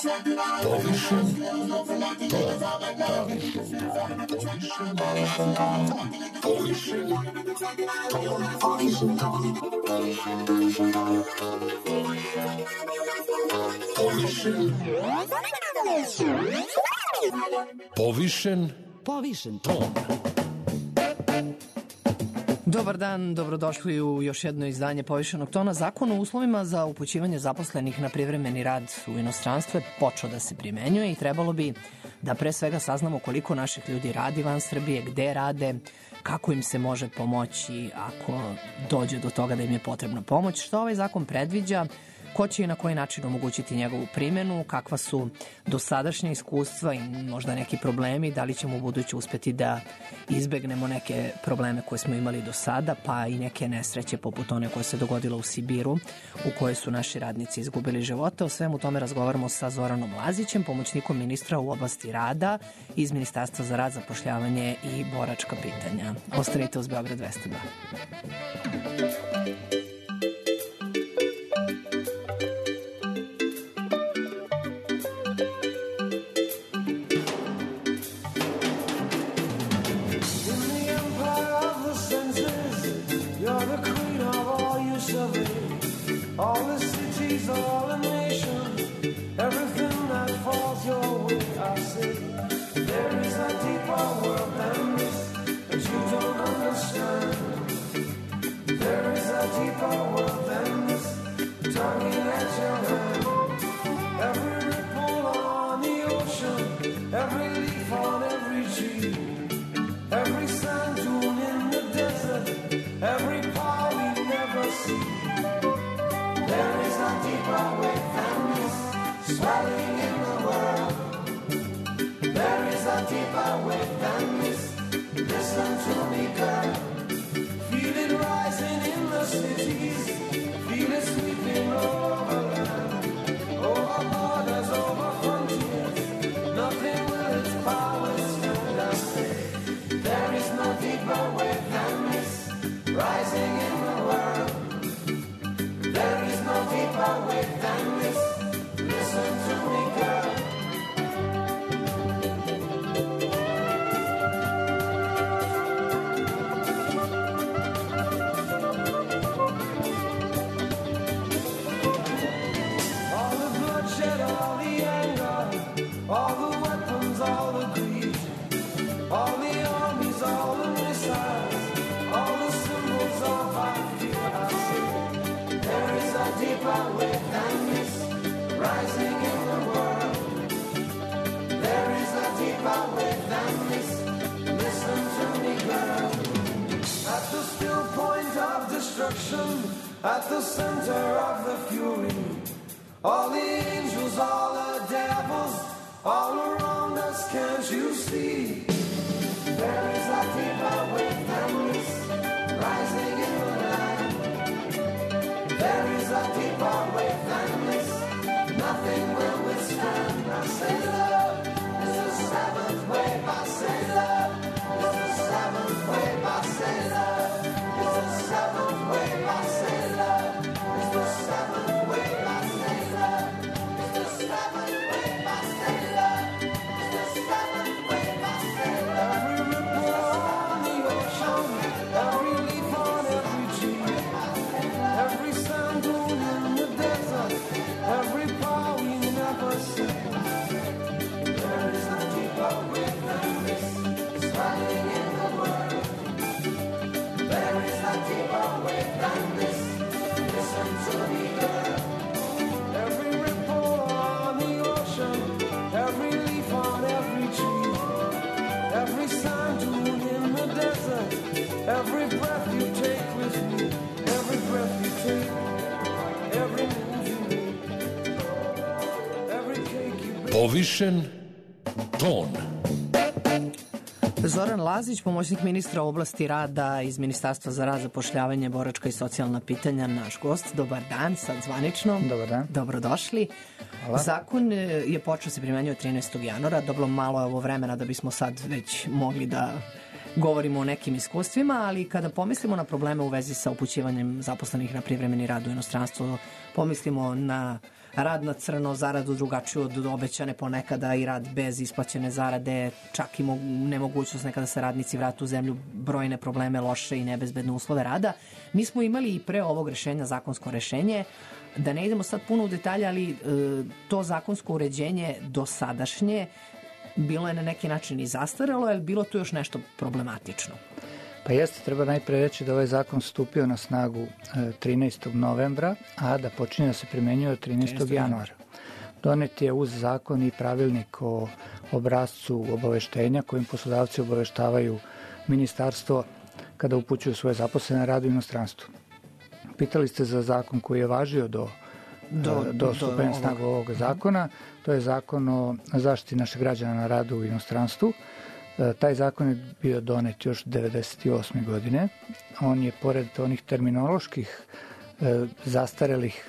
Povišen ton. Dobar dan, dobrodošli u još jedno izdanje Povišenog tona. Zakon o uslovima za upućivanje zaposlenih na privremeni rad u inostranstvu je počeo da se primenjuje i trebalo bi da pre svega saznamo koliko naših ljudi radi van Srbije, gde rade, kako im se može pomoći ako dođe do toga da im je potrebna pomoć, što ovaj zakon predviđa, ko će i na koji način omogućiti njegovu primjenu, kakva su dosadašnja iskustva i možda neki problemi, da li ćemo u buduće uspeti da izbegnemo neke probleme koje smo imali do sada, pa i neke nesreće poput one koje se dogodila u Sibiru, u kojoj su naši radnici izgubili živote. O svemu tome razgovaramo sa Zoranom Lazićem, pomoćnikom ministra u oblasti rada iz Ministarstva za rad, zapošljavanje i boračka pitanja. Ostanite uz Beograd 202. All the cities, all the nations, everything that falls your way, I say, there is a deeper world than this that you don't understand. There is a deeper world than this, tugging at your hand. Every ripple on the ocean, every leaf on every tree, every sand dune in the desert, every power we never see. There is a deeper way than this, swelling in the world. There is a deeper way than this, listen to me, girl. Feel it rising in the cities, feel it sweeping over land, over borders, over frontiers. Nothing will its power stand, I say. There is no deeper way than this, rising in the world. There is no deeper way than this, listen to me, girl. All the bloodshed, all the anger, all the weapons, all the greed, all the armies, all the missiles, all the symbols of our fear, I say. There is a deeper way than this, rising in the world. There is a deeper way than this, listen to me, girl. At the still point of destruction, at the center of the fury, all the angels, all the devils, all around us, can't you see? There is a deeper way than this, rising in the land. There is a deeper way than this, nothing will withstand. I say love is the seventh wave. I say love is the seventh wave. I say love is the seventh wave. I say love is the seventh wave. I say love is the seventh wave. I say love is the seventh wave. I say love. Every ripple on the ocean, every leaf on every tree, every sand dune in the desert, every power we never see. There is a deeper way than this, swelling in the world. There is a deeper way than this, listen to me, girl. Every ripple on the ocean, every leaf on every tree, every sand dune in the desert, every breath you take with me, every breath you take, every move you make, every cake you bake. Povišen ton. Zoran Lazić, pomoćnik ministra u oblasti rada iz Ministarstva za rad, zapošljavanje, boračka i socijalna pitanja, naš gost. Dobar dan, sad zvanično. Dobar dan. Dobrodošli. Hvala. Zakon je počeo se primenjuje 13. januara. Dobro, malo je ovo vremena da bismo sad već mogli da govorimo o nekim iskustvima, ali kada pomislimo na probleme u vezi sa upućivanjem zaposlenih na privremeni rad u inostranstvo, pomislimo na rad na crno, zaradu drugačiju od obećane ponekada i rad bez isplaćene zarade, čak i nemogućnost nekada se radnici vrate u zemlju, brojne probleme, loše i nebezbedne uslove rada. Mi smo imali i pre ovog rešenja zakonsko rešenje, da ne idemo sad puno u detalje, ali to zakonsko uređenje dosadašnje bilo je na neki način i zastarelo, ali bilo tu još nešto problematično? Pa jeste, treba najpre reći da ovaj zakon stupio na snagu 13. novembra, a da počinje da se primenjuje od 13. januara. Donet je uz zakon i pravilnik o obrascu obaveštenja kojim poslodavci obaveštavaju ministarstvo kada upućuju svoje zaposlene na rad u inostranstvu. Pitali ste za zakon koji je važio do stupanja na snagu ovog zakona. To je zakon o zaštiti naših građana na radu u inostranstvu. Taj zakon je bio donet još 1998. godine. On je, pored onih terminoloških zastarelih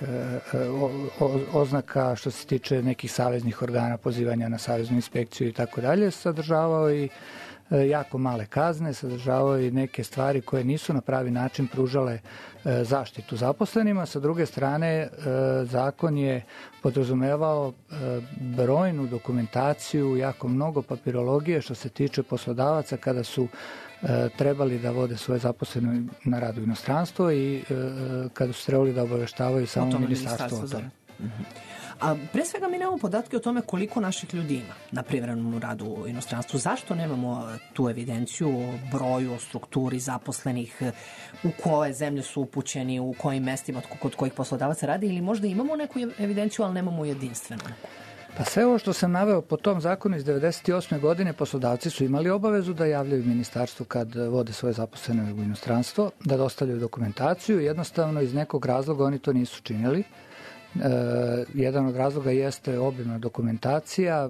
oznaka što se tiče nekih saveznih organa, pozivanja na saveznu inspekciju i tako dalje, sadržavao i jako male kazne, sadržavao i neke stvari koje nisu na pravi način pružale zaštitu zaposlenima. Sa druge strane, zakon je podrazumevao brojnu dokumentaciju, jako mnogo papirologije što se tiče poslodavaca kada su trebali da vode svoje zaposlene na radu u inostranstvo i kada su trebali da obaveštavaju samo ministarstvo o tome. A pre svega mi nemamo podatke o tome koliko naših ljudi ima na privremenom radu u inostranstvu. Zašto nemamo tu evidenciju o broju, o strukturi zaposlenih, u koje zemlje su upućeni, u kojim mestima, kod kojih poslodavaca radi, ili možda imamo neku evidenciju, ali nemamo jedinstvenu? Pa sve ovo što sam naveo po tom zakonu iz 1998. godine, poslodavci su imali obavezu da javljaju ministarstvu kad vode svoje zaposlene u inostranstvo, da dostavljaju dokumentaciju. Jednostavno iz nekog razloga oni to nisu činili. Jedan od razloga jeste obimna dokumentacija,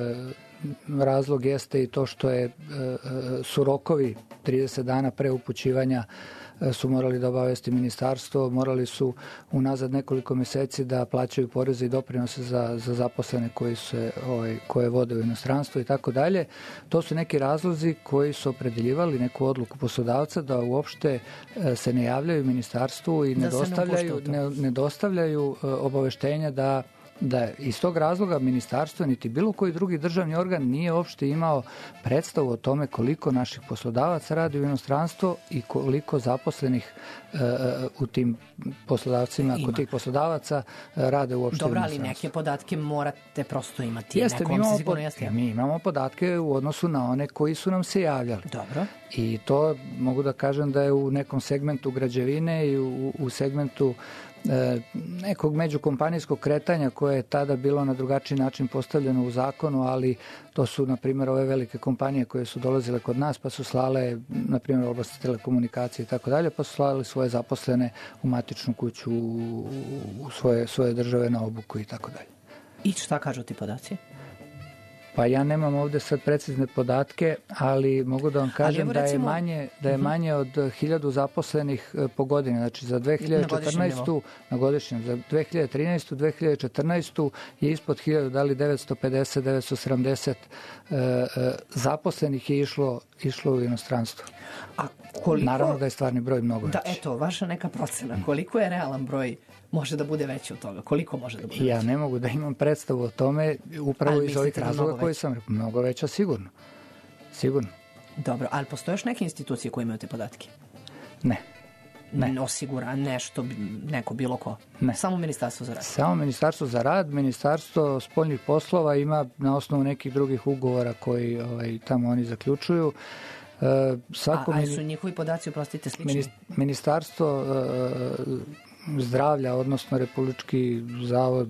razlog jeste i to što su rokovi 30 dana pre upućivanja su morali da obavesti ministarstvo, morali su unazad nekoliko meseci da plaćaju poreze i doprinose za zaposlene koje vode u inostranstvo i tako dalje. To su neki razlozi koji su opredeljivali neku odluku poslodavca da uopšte se ne javljaju ministarstvu i ne dostavljaju obaveštenja da iz tog razloga ministarstvo niti bilo koji drugi državni organ nije uopšte imao predstavu o tome koliko naših poslodavaca radi u inostranstvo i koliko zaposlenih u tim poslodavcima, kod tih poslodavaca rade uopšte u inostranstvu. Dobro, ali neke podatke morate prosto imati. Mi imamo podatke u odnosu na one koji su nam se javljali. Dobro. I to mogu da kažem da je u nekom segmentu građevine i u segmentu nekog međukompanijskog kretanja koje je tada bilo na drugačiji način postavljeno u zakonu, ali to su, na primjer, ove velike kompanije koje su dolazile kod nas, pa su slale, na primjer, u oblasti telekomunikacije i tako dalje, pa su slali svoje zaposlene u matičnu kuću, u svoje države na obuku i tako dalje. I šta kažu ti podaci? Pa ja nemam ovde sad precizne podatke, ali mogu da vam kažem da je manje od 1000 zaposlenih po godini. Znači za 2014. na godišnjem, za 2013. 2014. je ispod 1000, da li 950, 970 zaposlenih je išlo u inostranstvo. A koliko... Naravno da je stvarni broj mnogo veći. Da, eto, vaša neka procena. Koliko je realan broj može da bude veći od toga? Koliko može da bude veći? Ja ne mogu da imam predstavu o tome upravo iz ovih razloga koji sam rekao. Mnogo veća, sigurno. Sigurno. Dobro, ali postoje još neke institucije koje imaju te podatke? Ne. Osigura nešto, neko bilo ko? Ne. Samo Ministarstvo za rad? Samo Ministarstvo za rad, Ministarstvo spoljnih poslova ima na osnovu nekih drugih ugovora koji tamo oni zaključuju. A su njihovi podaci, oprostite, slični? Ministarstvo zdravlja, odnosno Republički zavod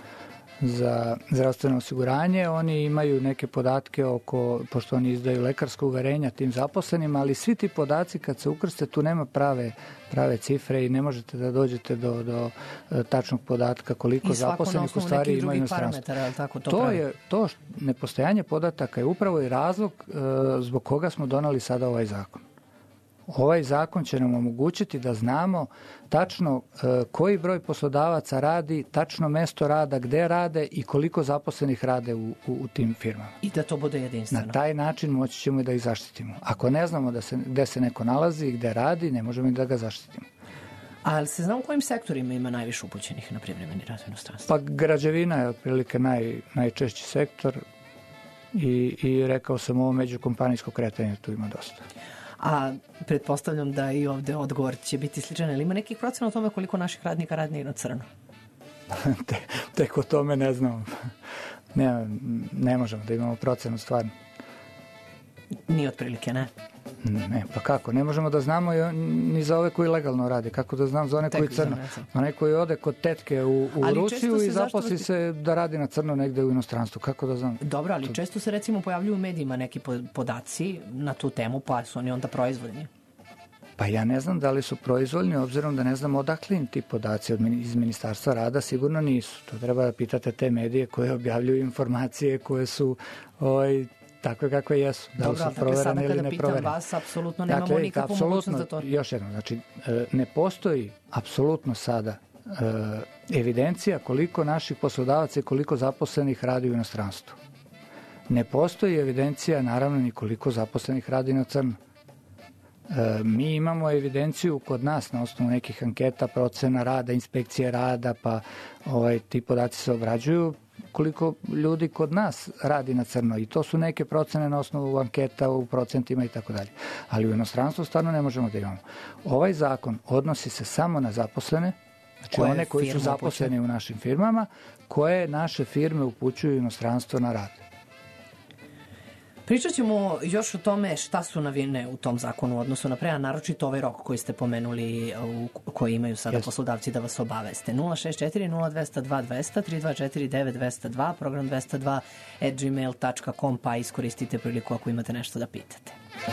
za zdravstveno osiguranje, oni imaju neke podatke pošto oni izdaju lekarsko uverenja tim zaposlenima, ali svi ti podaci kad se ukrste, tu nema prave cifre i ne možete da dođete do tačnog podatka koliko zaposlenih u stvari imaju inostranstvo. To nepostojanje podataka je upravo i razlog zbog koga smo donali sada ovaj zakon. Ovaj zakon će nam omogućiti da znamo tačno koji broj poslodavaca radi, tačno mesto rada, gde rade i koliko zaposlenih rade u tim firmama. I da to bude jedinstveno. Na taj način moći ćemo i da ih zaštitimo. Ako ne znamo gde se neko nalazi i gde radi, ne možemo i da ga zaštitimo. Ali se zna u kojim sektorima ima najviše upućenih na privremeni rad u inostranstvu? Pa građevina je otprilike najčešći sektor i rekao sam ovo međukompanijsko kretanje, tu ima dosta. A pretpostavljam da i ovde odgovor će biti sličan, ali ima nekih procena o tome koliko naših radnika radi na crno? Tek o tome ne znam. Ne možemo da imamo procenu stvarno. Ni otprilike, ne? Ne, pa kako? Ne možemo da znamo ni za ove koji legalno rade. Kako da znam za one koji crno? Onaj koji ode kod tetke u Rusiju i zaposli se da radi na crno negde u inostranstvu. Kako da znam? Dobro, ali često se recimo pojavljuju u medijima neki podaci na tu temu, pa su oni onda proizvoljni. Pa ja ne znam da li su proizvoljni, obzirom da ne znam odakle im ti podaci iz Ministarstva rada, sigurno nisu. To treba da pitate te medije koje objavljuju informacije koje su takve kakve jesu. Da li su proverene ili ne proverene. Dobro, ali sada kada pitam vas, apsolutno nemamo nikakvu mogućnost za to. Još jedno, znači, ne postoji apsolutno sada evidencija koliko naših poslodavaca i koliko zaposlenih radi u inostranstvu. Ne postoji evidencija, naravno, ni koliko zaposlenih radi na crno. Mi imamo evidenciju kod nas na osnovu nekih anketa, procena rada, inspekcije rada, pa ti podaci se obrađuju koliko ljudi kod nas radi na crno i to su neke procene na osnovu anketa u procentima i tako dalje. Ali u inostranstvu stvarno ne možemo da imamo. Ovaj zakon odnosi se samo na zaposlene, znači one koji su zaposleni u našim firmama, koje naše firme upućuju u inostranstvo na rad. Pričat ćemo još o tome šta su novine u tom zakonu u odnosu na pre, a naročito ovaj rok koji ste pomenuli, koji imaju sada poslodavci da vas obaveste. 064-0202-200, 324-9202, program 202@gmail.com, pa iskoristite priliku ako imate nešto da pitate.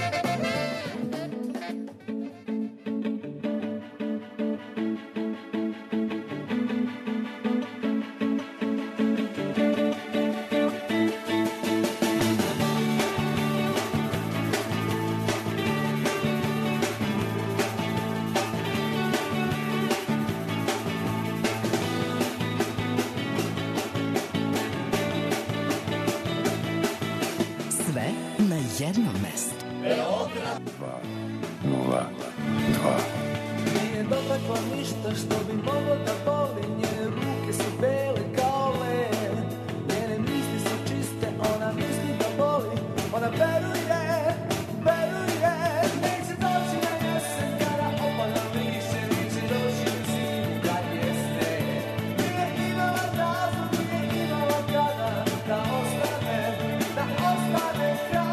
Jedno mesto. Beograd 202. Nije dotakla ništa što bi moglo da boli. Njene ruke su bele kao led. Njene misli su čiste, ona misli da boli. Ona veruje, neće doći na jesen kada opada liše, neće doći na zimu kad je sneg. Nije imala razlog, nije imala kada da ostane kraj.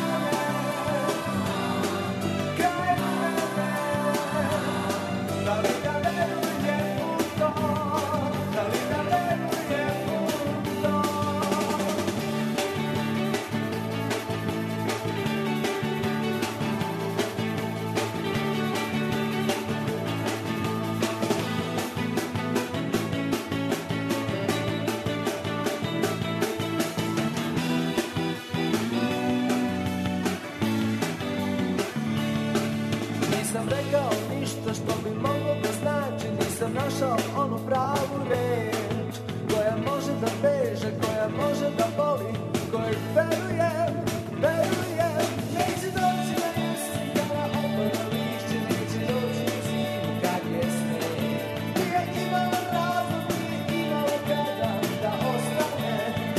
Nisam rekao ništa što bi moglo da znači, nisam našao onu pravu reč koja može da beže, koja može da boli, kojeg verujem, neće doći na jesen kada opada lišće, neće doći na zimu kad je sneg. Nije imala razlog, nije imala kada da ostane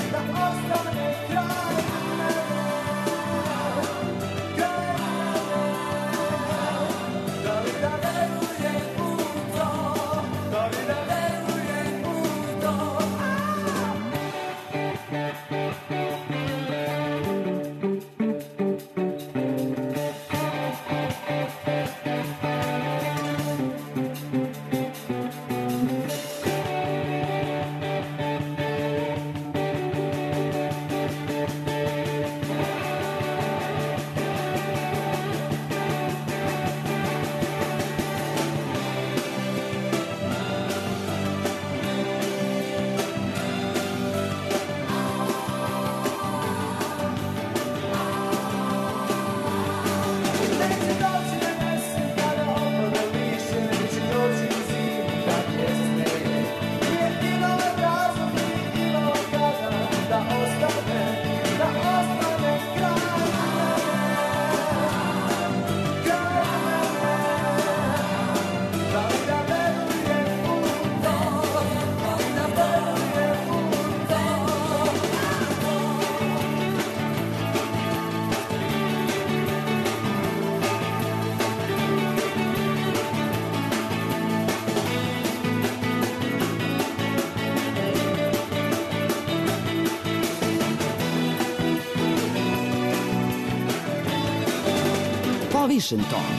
kraj. Povišen ton.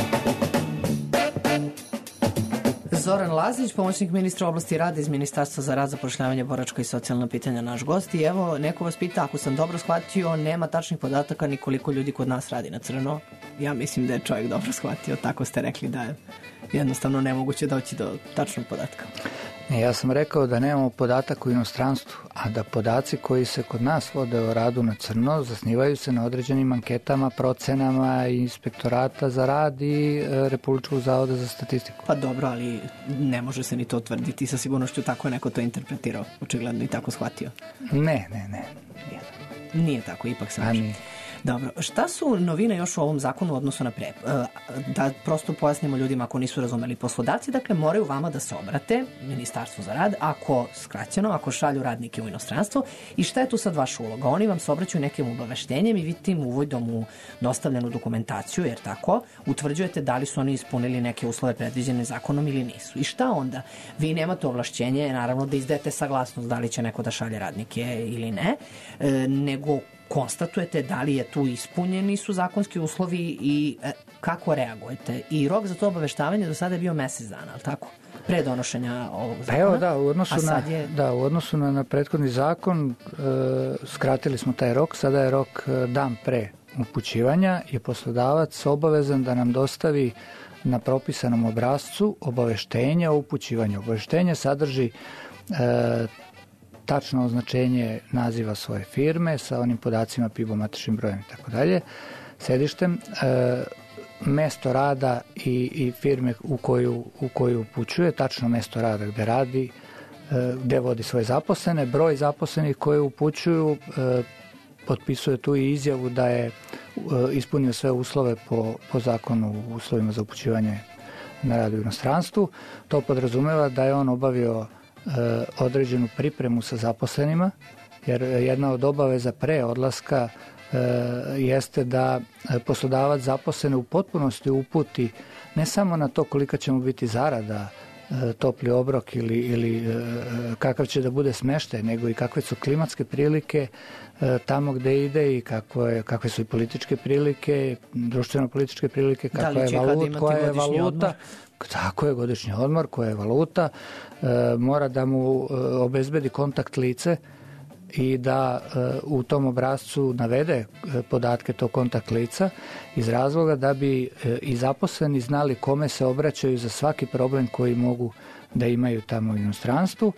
Zoran Lazić, pomoćnik ministra oblasti rada iz Ministarstva za rad, zapošljavanje, boračka i socijalna pitanja, naš gost. I evo, neko vas pita, ako sam dobro shvatio, nema tačnih podataka ni koliko ljudi kod nas radi na crno. Ja mislim da je čovjek dobro shvatio, tako ste rekli da je jednostavno nemoguće doći do tačnog podatka. Ne, ja sam rekao da nemamo podatak u inostranstvu, a da podaci koji se kod nas vode o radu na crno zasnivaju se na određenim anketama, procenama Inspektorata za rad i Republičkog zavoda za statistiku. Pa dobro, ali ne može se ni to tvrditi, sa sigurnošću tako je neko to interpretirao, očigledno i tako shvatio. Ne. Nije tako, ipak se može. Dobro, šta su novine još u ovom zakonu u odnosu na pre? Da prosto pojasnimo ljudima ako nisu razumeli. Poslodavci, dakle, moraju vama da se obrate Ministarstvu za rad, ako šalju radnike u inostranstvo. I šta je tu sad vaša uloga? Oni vam se obraćaju nekim obaveštenjem i vi tim uvodom u dostavljenu dokumentaciju, jer tako, utvrđujete da li su oni ispunili neke uslove predviđene zakonom ili nisu. I šta onda? Vi nemate ovlašćenje, naravno, da izdajete saglasnost da li će neko da šalje radnike ili ne, nego konstatujete da li je tu ispunjeni su zakonski uslovi i kako reagujete. I rok za to obaveštavanje do sada je bio mesec dana, ali tako? Pre donošenja ovog zakona. Evo da, u odnosu na prethodni zakon skratili smo taj rok, sada je rok dan pre upućivanja i poslodavac obavezan da nam dostavi na propisanom obrascu obaveštenje o upućivanju. Obaveštenje sadrži tačno označenje naziva svoje firme sa onim podacima PIB-om, matičnim brojem i tako dalje, sedištem, mesto rada i firme u koju upućuje, tačno mesto rada gde radi, gde vodi svoje zaposlene, broj zaposlenih koje upućuju, potpisuje tu i izjavu da je ispunio sve uslove po zakonu u uslovima za upućivanje na rad u inostranstvu. To podrazumeva da je on obavio određenu pripremu sa zaposlenima, jer jedna od obaveza pre odlaska jeste da poslodavac zaposlene u potpunosti uputi ne samo na to kolika će mu biti zarada, topli obrok ili kakav će da bude smeštaj, nego i kakve su klimatske prilike tamo gde ide i kakve su i političke prilike, društveno-političke prilike, kakva je valuta. Tako je, godišnji odmor, koja je valuta, mora da mu obezbedi kontakt lice i da u tom obrascu navede podatke tog kontakt lica iz razloga da bi i zaposleni znali kome se obraćaju za svaki problem koji mogu da imaju tamo u inostranstvu.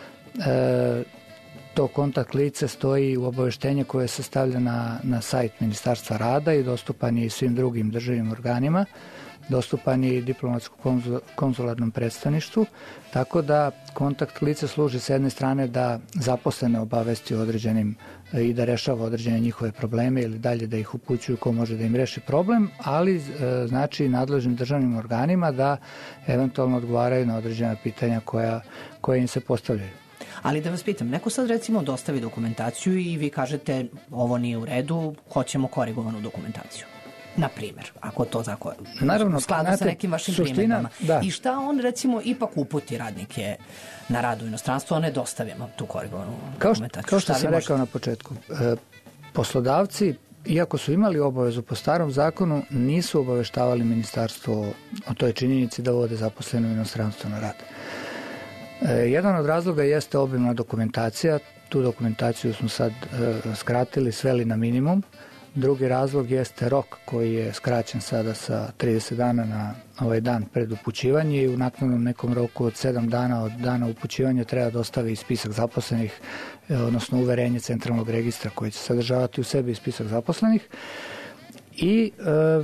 To kontakt lice stoji u obaveštenje koje se stavlja na sajt Ministarstva rada i dostupan je i svim drugim državnim organima. Dostupan je i diplomatsko-konzularnom predstavništvu, tako da kontakt lice služi s jedne strane da zaposlene obavesti određenim i da rešava određene njihove probleme ili dalje da ih upućuju ko može da im reši problem, ali znači nadležnim državnim organima da eventualno odgovaraju na određena pitanja koja im se postavljaju. Ali da vas pitam, neko sad recimo dostavi dokumentaciju i vi kažete ovo nije u redu, hoćemo korigovanu dokumentaciju. Na primjer, ako to tako sklada sa nekim vašim primjedbama. I šta on recimo ipak uputi radnike na rad u inostranstvo, a ne dostavimo tu korigovanu dokumentaciju? Kao što sam rekao na početku, poslodavci, iako su imali obavezu po starom zakonu, nisu obaveštavali ministarstvo o toj činjenici da vode zaposlene u inostranstvo na rad. Jedan od razloga jeste obimna dokumentacija. Tu dokumentaciju smo sad skratili, sveli na minimum. Drugi razlog jeste rok koji je skraćen sada sa 30 dana na ovaj dan pred upućivanje i u naknadnom nekom roku od 7 dana od dana upućivanja treba dostavi spisak zaposlenih, odnosno uverenje centralnog registra koji će sadržavati u sebi spisak zaposlenih i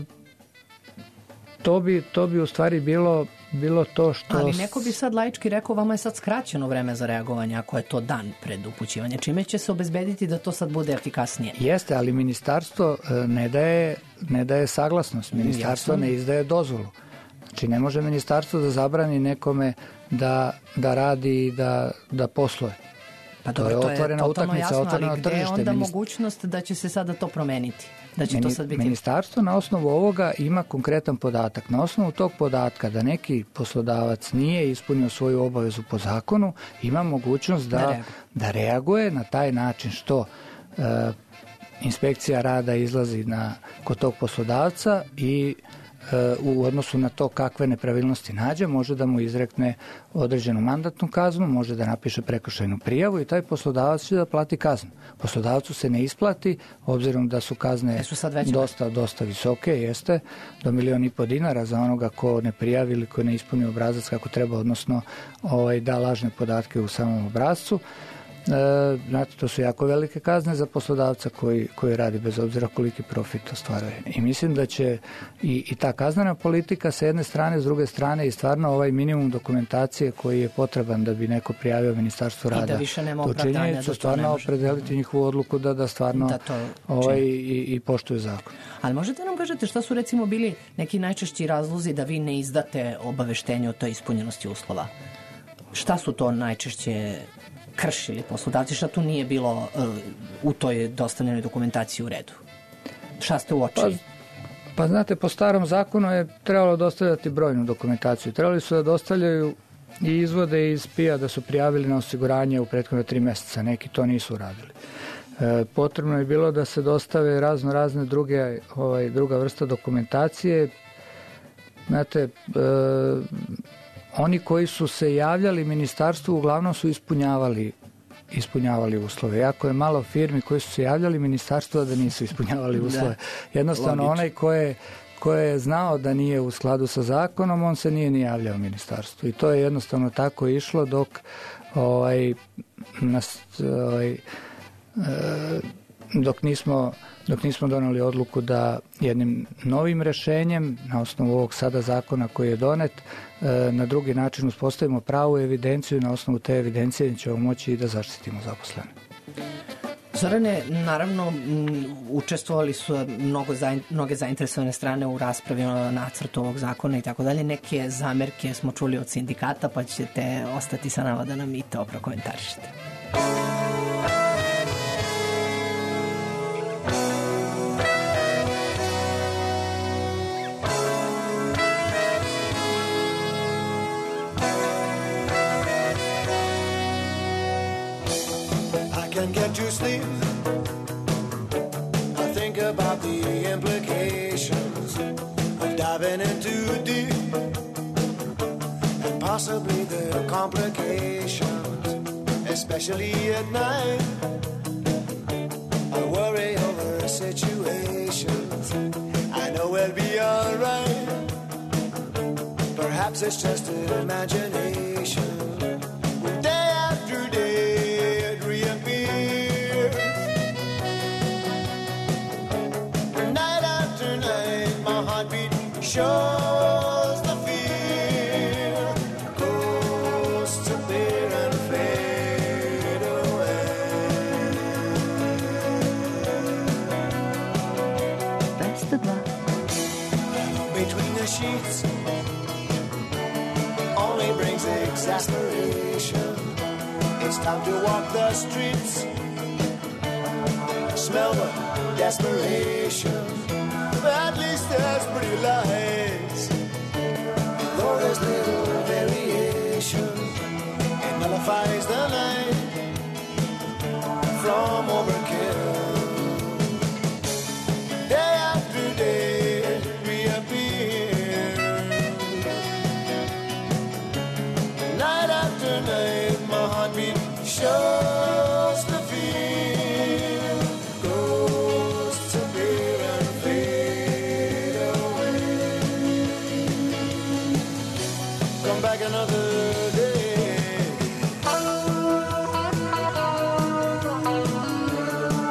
to bi u stvari bilo to što... Ali neko bi sad laički rekao, vama je sad skraćeno vreme za reagovanje ako je to dan pred upućivanje. Čime će se obezbediti da to sad bude efikasnije? Jeste, ali ministarstvo ne daje saglasnost. Ministarstvo ne izdaje dozvolu. Znači ne može ministarstvo da zabrani nekome da radi i da posluje. Pa dobro, to je totalno jasno, ali gde je onda tržište. mogućnost da će se sada to promeniti? Da će to sad biti... Ministarstvo na osnovu ovoga ima konkretan podatak. Na osnovu tog podatka da neki poslodavac nije ispunio svoju obavezu po zakonu, ima mogućnost da reaguje na taj način što inspekcija rada izlazi kod tog poslodavca i u odnosu na to kakve nepravilnosti nađe, može da mu izrekne određenu mandatnu kaznu, može da napiše prekršajnu prijavu i taj poslodavac će da plati kaznu. Poslodavcu se ne isplati, obzirom da su kazne dosta visoke, jeste, do 1,5 miliona dinara za onoga ko ne prijavi ili ko ne ispuni obrazac kako treba, odnosno da lažne podatke u samom obrazcu. Znate, to su jako velike kazne za poslodavca koji radi bez obzira koliki profit ostvaruje. I mislim da će i ta kaznena politika sa jedne strane, s druge strane i stvarno ovaj minimum dokumentacije koji je potreban da bi neko prijavio Ministarstvu rada tu činjenicu, stvarno opredeliti njihovu odluku da stvarno i poštuju zakon. Ali možete nam kažete šta su recimo bili neki najčešći razlozi da vi ne izdate obaveštenje o toj ispunjenosti uslova? Šta su to najčešće kršili poslodavci, šta tu nije bilo u toj dostavljenoj dokumentaciji u redu? Šta ste uočili? Pa znate, po starom zakonu je trebalo dostavljati brojnu dokumentaciju. Trebali su da dostavljaju i izvode iz PIA da su prijavili na osiguranje u prethodne 3 meseca. Neki to nisu uradili. Potrebno je bilo da se dostave razne druga vrsta dokumentacije. Znate, oni koji su se javljali ministarstvu uglavnom su ispunjavali uslove. Jako je malo firmi koji su se javljali ministarstvu da nisu ispunjavali uslove. Jednostavno onaj ko je znao da nije u skladu sa zakonom, on se nije ni javljao ministarstvu. I to je jednostavno tako išlo dok nismo doneli odluku da jednim novim rešenjem, na osnovu ovog sada zakona koji je donet, na drugi način uspostavimo pravu evidenciju i na osnovu te evidencije ćemo moći i da zaštitimo zaposlene. Zorane, naravno, učestvovali su mnoge zainteresovane strane u raspravi o nacrtu ovog zakona i tako dalje. Neke zamerke smo čuli od sindikata, pa ćete ostati sa nama da nam i to prokomentarišete. Can't get to sleep. I think about the implications of diving in too deep, and possibly the complications, especially at night. I worry over situations. I know we'll be alright. Perhaps it's just an imagination. Day after day shows the fear, goes to bear and fade away. That's the block. Between the sheets only brings exasperation. It's time to walk the streets, smell the desperation. At least there's pretty lights, though there's little variation. It nullifies the night from overkill. Day after day it reappears. Night after night my heartbeat shows the fear, goes to beer and fade away. Come back another day.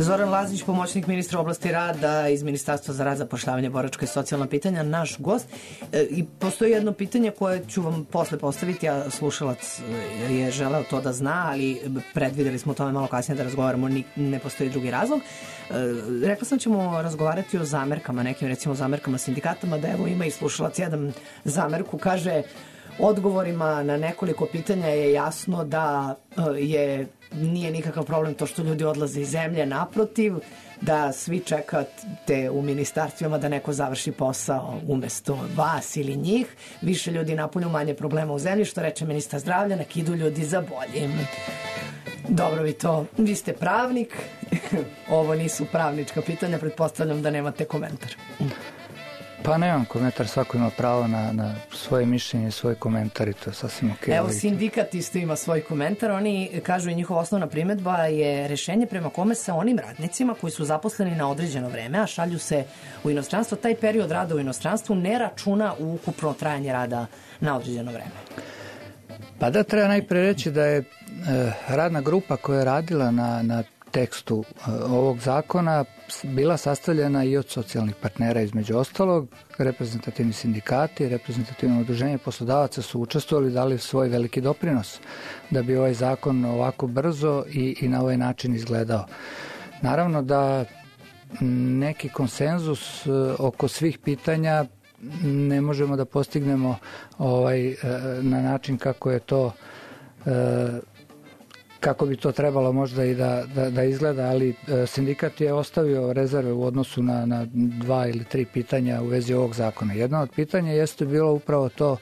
Zoran Lazić, pomoćnik ministra oblasti rada iz Ministarstva za rad, zapošljavanje, boračka i socijalna pitanja, naš gost. I postoji jedno pitanje koje ću vam posle postaviti, a slušalac je želeo to da zna, ali predvideli smo o tome malo kasnije da razgovaramo, ne postoji drugi razlog. Rekla sam ćemo razgovarati o zamerkama, nekim recimo zamerkama sindikatama, da evo ima i slušalac jedan zamerku, kaže odgovorima na nekoliko pitanja je jasno da nije nikakav problem to što ljudi odlaze iz zemlje, naprotiv, da svi čekate u ministarstvima da neko završi posao umesto vas ili njih, više ljudi napolju, manje problema u zemlji, što reče ministar zdravlja, nakidu ljudi za boljim. Dobro, vi ste pravnik, ovo nisu pravnička pitanja, pretpostavljam da nemate komentar. Pa nemam komentar, svako ima pravo na svoje mišljenje i svoj komentar i to je sasvim okej. Evo, sindikat isto ima svoj komentar, oni kažu i njihova osnovna primedba je rešenje prema kome se onim radnicima koji su zaposleni na određeno vreme, a šalju se u inostranstvo, taj period rada u inostranstvu ne računa u ukupno trajanje rada na određeno vreme. Pa da, treba najpre reći da je radna grupa koja je radila na tekstu ovog zakona bila sastavljena i od socijalnih partnera, između ostalog, reprezentativni sindikati, reprezentativno udruženje poslodavaca su učestvovali i dali svoj veliki doprinos da bi ovaj zakon ovako brzo i na ovaj način izgledao. Naravno da neki konsenzus oko svih pitanja ne možemo da postignemo na način kako bi to trebalo možda i da izgleda, ali sindikat je ostavio rezerve u odnosu na 2 ili 3 pitanja u vezi ovog zakona. Jedno od pitanja jeste bilo upravo to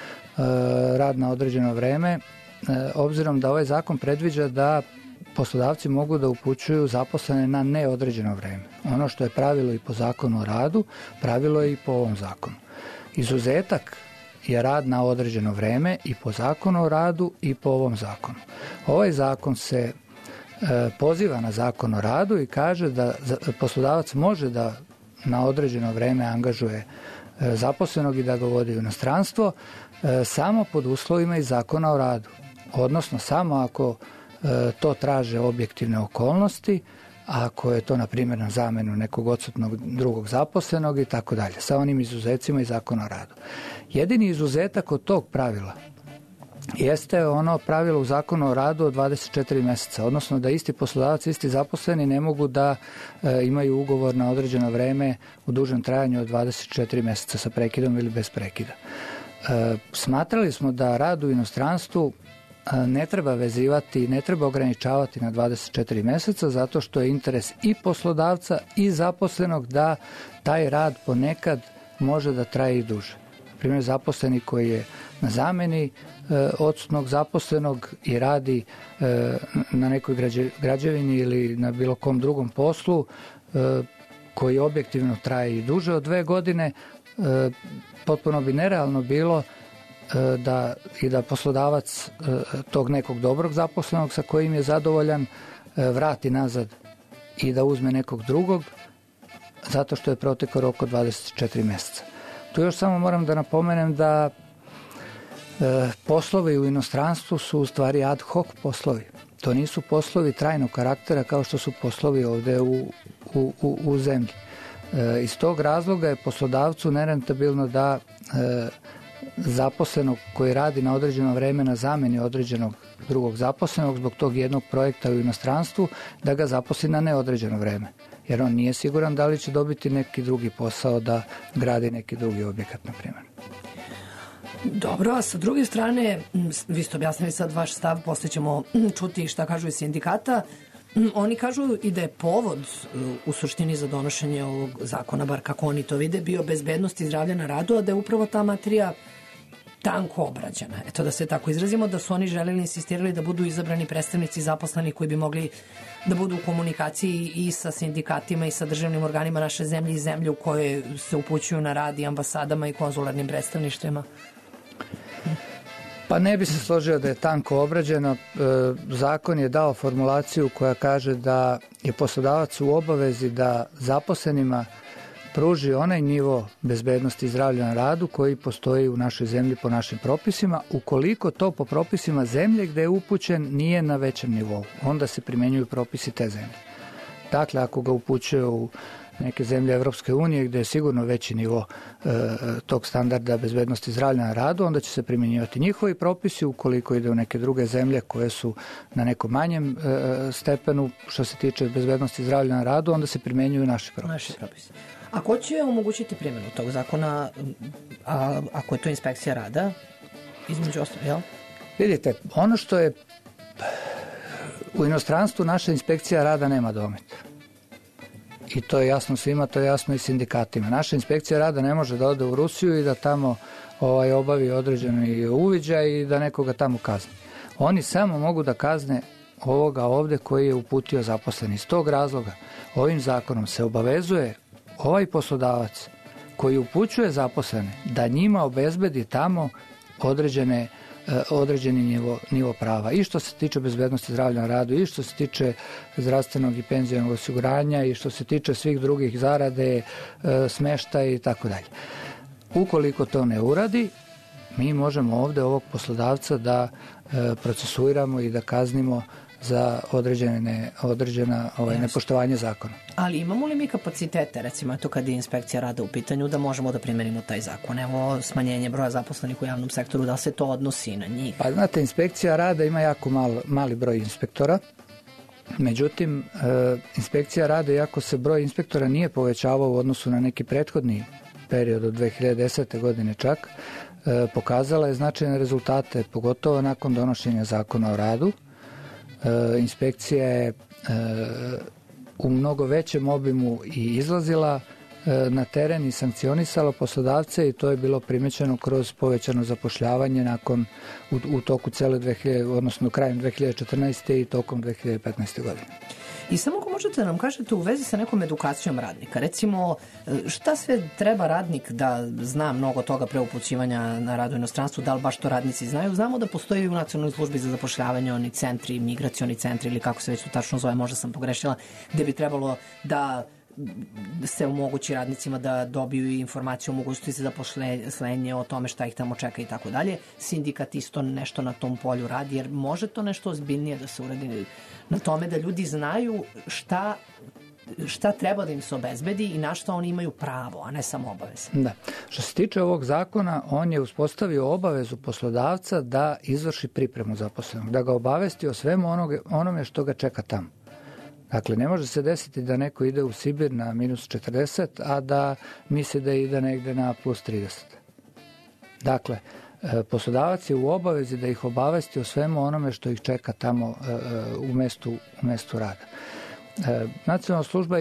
rad na određeno vreme, obzirom da ovaj zakon predviđa da poslodavci mogu da upućuju zaposlene na neodređeno vreme. Ono što je pravilo i po zakonu o radu, pravilo je i po ovom zakonu. Izuzetak je rad na određeno vreme i po zakonu o radu i po ovom zakonu. Ovaj zakon se poziva na zakon o radu i kaže da poslodavac može da na određeno vreme angažuje zaposlenog i da ga vodi u inostranstvo samo pod uslovima iz zakona o radu. Odnosno samo ako to traže objektivne okolnosti, ako je to na primjer na zamenu nekog odsutnog drugog zaposlenog i tako dalje, sa onim izuzecima iz zakona o radu. Jedini izuzetak od tog pravila jeste ono pravilo u zakonu o radu od 24 meseca, odnosno da isti poslodavac, isti zaposleni ne mogu da imaju ugovor na određeno vreme u dužem trajanju od 24 meseca sa prekidom ili bez prekida. Smatrali smo da rad u inostranstvu ne treba vezivati, ne treba ograničavati na 24 meseca zato što je interes i poslodavca i zaposlenog da taj rad ponekad može da traje i duže. Primjer, zaposleni koji je na zameni odsutnog zaposlenog i radi na nekoj građevini ili na bilo kom drugom poslu koji objektivno traje i duže od 2 godine, potpuno bi nerealno bilo da poslodavac tog nekog dobrog zaposlenog sa kojim je zadovoljan vrati nazad i da uzme nekog drugog zato što je protekao rok od 24 meseca. Tu još samo moram da napomenem da poslovi u inostranstvu su u stvari ad hoc poslovi. To nisu poslovi trajnog karaktera kao što su poslovi ovde u zemlji. Iz tog razloga je poslodavcu nerentabilno da zaposlenog koji radi na određeno vreme na zameni određenog drugog zaposlenog zbog tog jednog projekta u inostranstvu da ga zaposli na neodređeno vreme. Jer on nije siguran da li će dobiti neki drugi posao da gradi neki drugi objekat, na primjer. Dobro, a sa druge strane, vi ste objasnili sad vaš stav, posle ćemo čuti šta kažu iz sindikata. Oni kažu i da je povod u suštini za donošenje ovog zakona, bar kako oni to vide, bio bezbednost i zdravlje na radu, a da je upravo ta materija tanko obrađena. Eto, da se tako izrazimo, da su oni želeli, insistirali da budu izabrani predstavnici zaposleni koji bi mogli da budu u komunikaciji i sa sindikatima i sa državnim organima naše zemlje i zemlje u koje se upućuju na rad i ambasadama i konzularnim predstavništvima. Pa ne bi se složio da je tanko obrađeno. Zakon je dao formulaciju koja kaže da je poslodavac u obavezi da zaposlenima pruži onaj nivo bezbednosti i zdravlja na radu koji postoji u našoj zemlji po našim propisima, ukoliko to po propisima zemlje gde je upućen nije na većem nivou. Onda se primenjuju propisi te zemlje. Dakle, ako ga upućuje u neke zemlje Evropske unije gde je sigurno veći nivo tog standarda bezbednosti zdravlja na radu, onda će se primjenjivati njihovi propisi. Ukoliko ide u neke druge zemlje koje su na nekom manjem stepenu što se tiče bezbednosti zdravlja na radu, onda se primjenjuju naši propisi. A ko će omogućiti primjenu tog zakona, ako je to inspekcija rada, između ostalog, jel? Vidite, ono što je u inostranstvu, naša inspekcija rada nema domet. I to je jasno svima, to je jasno i sindikatima. Naša inspekcija rada ne može da ode u Rusiju i da tamo obavi određeni uviđaj i da nekoga tamo kazni. Oni samo mogu da kazne ovoga ovde koji je uputio zaposleni. Iz tog razloga ovim zakonom se obavezuje ovaj poslodavac koji upućuje zaposlene da njima obezbedi tamo određeni nivo prava. I što se tiče bezbednosti zdravlja na radu, i što se tiče zdravstvenog i penzionog osiguranja, i što se tiče svih drugih zarade, smeštaja i tako dalje. Ukoliko to ne uradi, mi možemo ovde ovog poslodavca da procesuiramo i da kaznimo za određena nepoštovanje zakona. Ali imamo li mi kapacitete, recimo to kad je inspekcija rada u pitanju, da možemo da primenimo taj zakon? Evo, smanjenje broja zaposlenih u javnom sektoru, da se to odnosi na njih? Pa znate, inspekcija rada ima jako mali broj inspektora. Međutim, inspekcija rada, iako se broj inspektora nije povećavao u odnosu na neki prethodni period od 2010. godine čak, pokazala je značajne rezultate, pogotovo nakon donošenja zakona o radu. Inspekcija je u mnogo većem obimu i izlazila na teren i sankcionisala poslodavce i to je bilo primećeno kroz povećano zapošljavanje u toku cele odnosno krajem 2014. i tokom 2015. godine. I samo ako možete da nam kažete u vezi sa nekom edukacijom radnika, recimo šta sve treba radnik da zna mnogo toga pre upućivanja na rad u inostranstvu, da li baš to radnici znaju? Znamo da postoji u Nacionalnoj službi za zapošljavanje oni centri, migracioni centri ili kako se već to tačno zove, možda sam pogrešila, gde bi trebalo da se omogući radnicima da dobiju informaciju o mogućnosti za zaposlenje, o tome šta ih tamo čeka i tako dalje. Sindikat isto nešto na tom polju radi, jer može to nešto ozbiljnije da se uradi na tome da ljudi znaju šta treba da im se obezbedi i na šta oni imaju pravo, a ne samo obaveze. Da. Što se tiče ovog zakona, on je uspostavio obavezu poslodavca da izvrši pripremu zaposlenog, da ga obavesti o svemu onome što ga čeka tamo. Dakle, ne može se desiti da neko ide u Sibir na minus 40, a da misli da ide negde na plus 30. Dakle, poslodavac je u obavezi da ih obavesti o svemu onome što ih čeka tamo u mestu rada. Nacionalna služba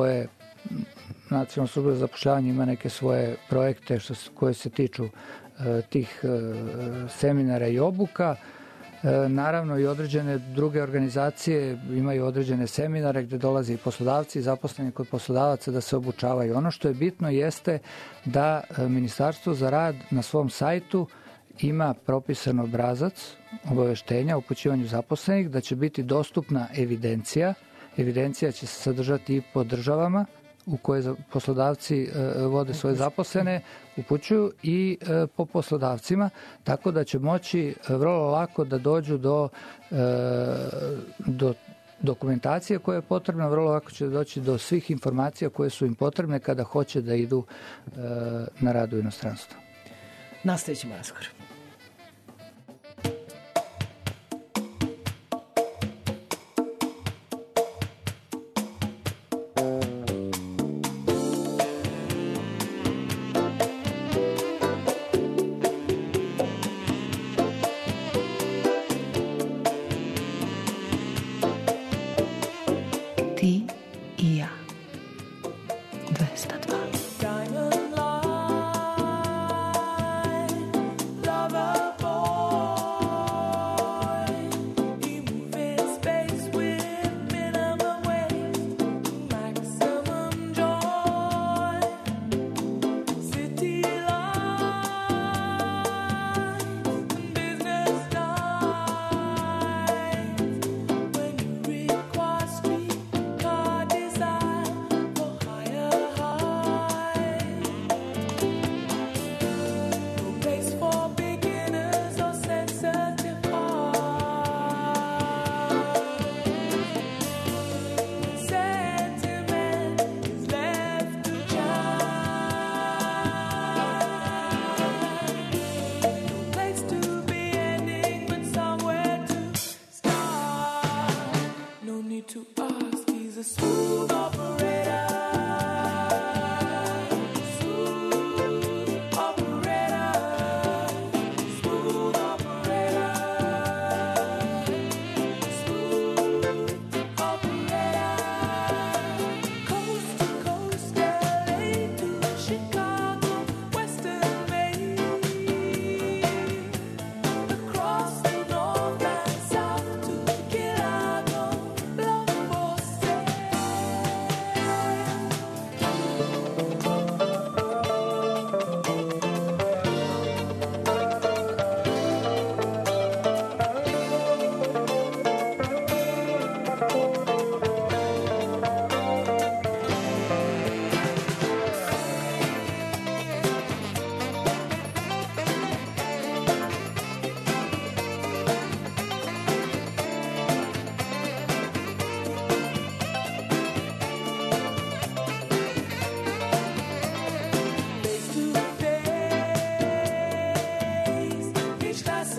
za zapošljavanje ima neke svoje projekte koje se tiču tih seminara i obuka. Naravno i određene druge organizacije imaju određene seminare gde dolaze i poslodavci i zaposleni kod poslodavaca da se obučavaju. Ono što je bitno jeste da Ministarstvo za rad na svom sajtu ima propisan obrazac obaveštenja o upućivanju zaposlenih, da će biti dostupna evidencija. Evidencija će se sadržati i po državama u koje poslodavci vode svoje zaposlene, upućuju i po poslodavcima, tako da će moći vrlo lako da dođu do dokumentacije koja je potrebna, vrlo lako će doći do svih informacija koje su im potrebne kada hoće da idu na rad u inostranstvo. Nastavit ćemo razgovor. Ti i ja. 202. Diamond light, love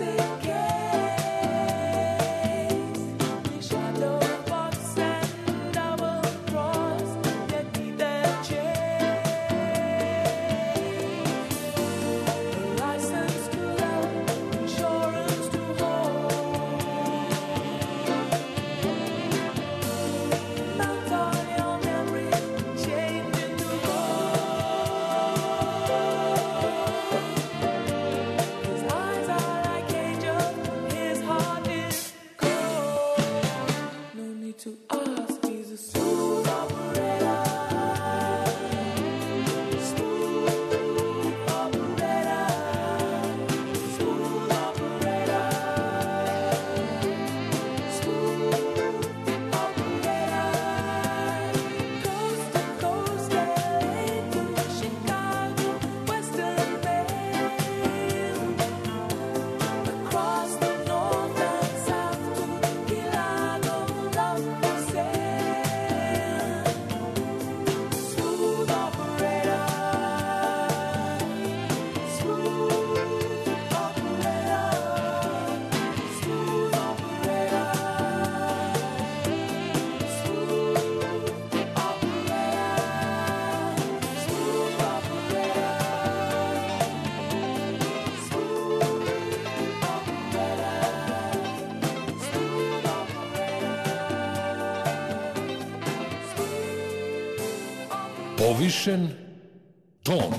Povišen ton.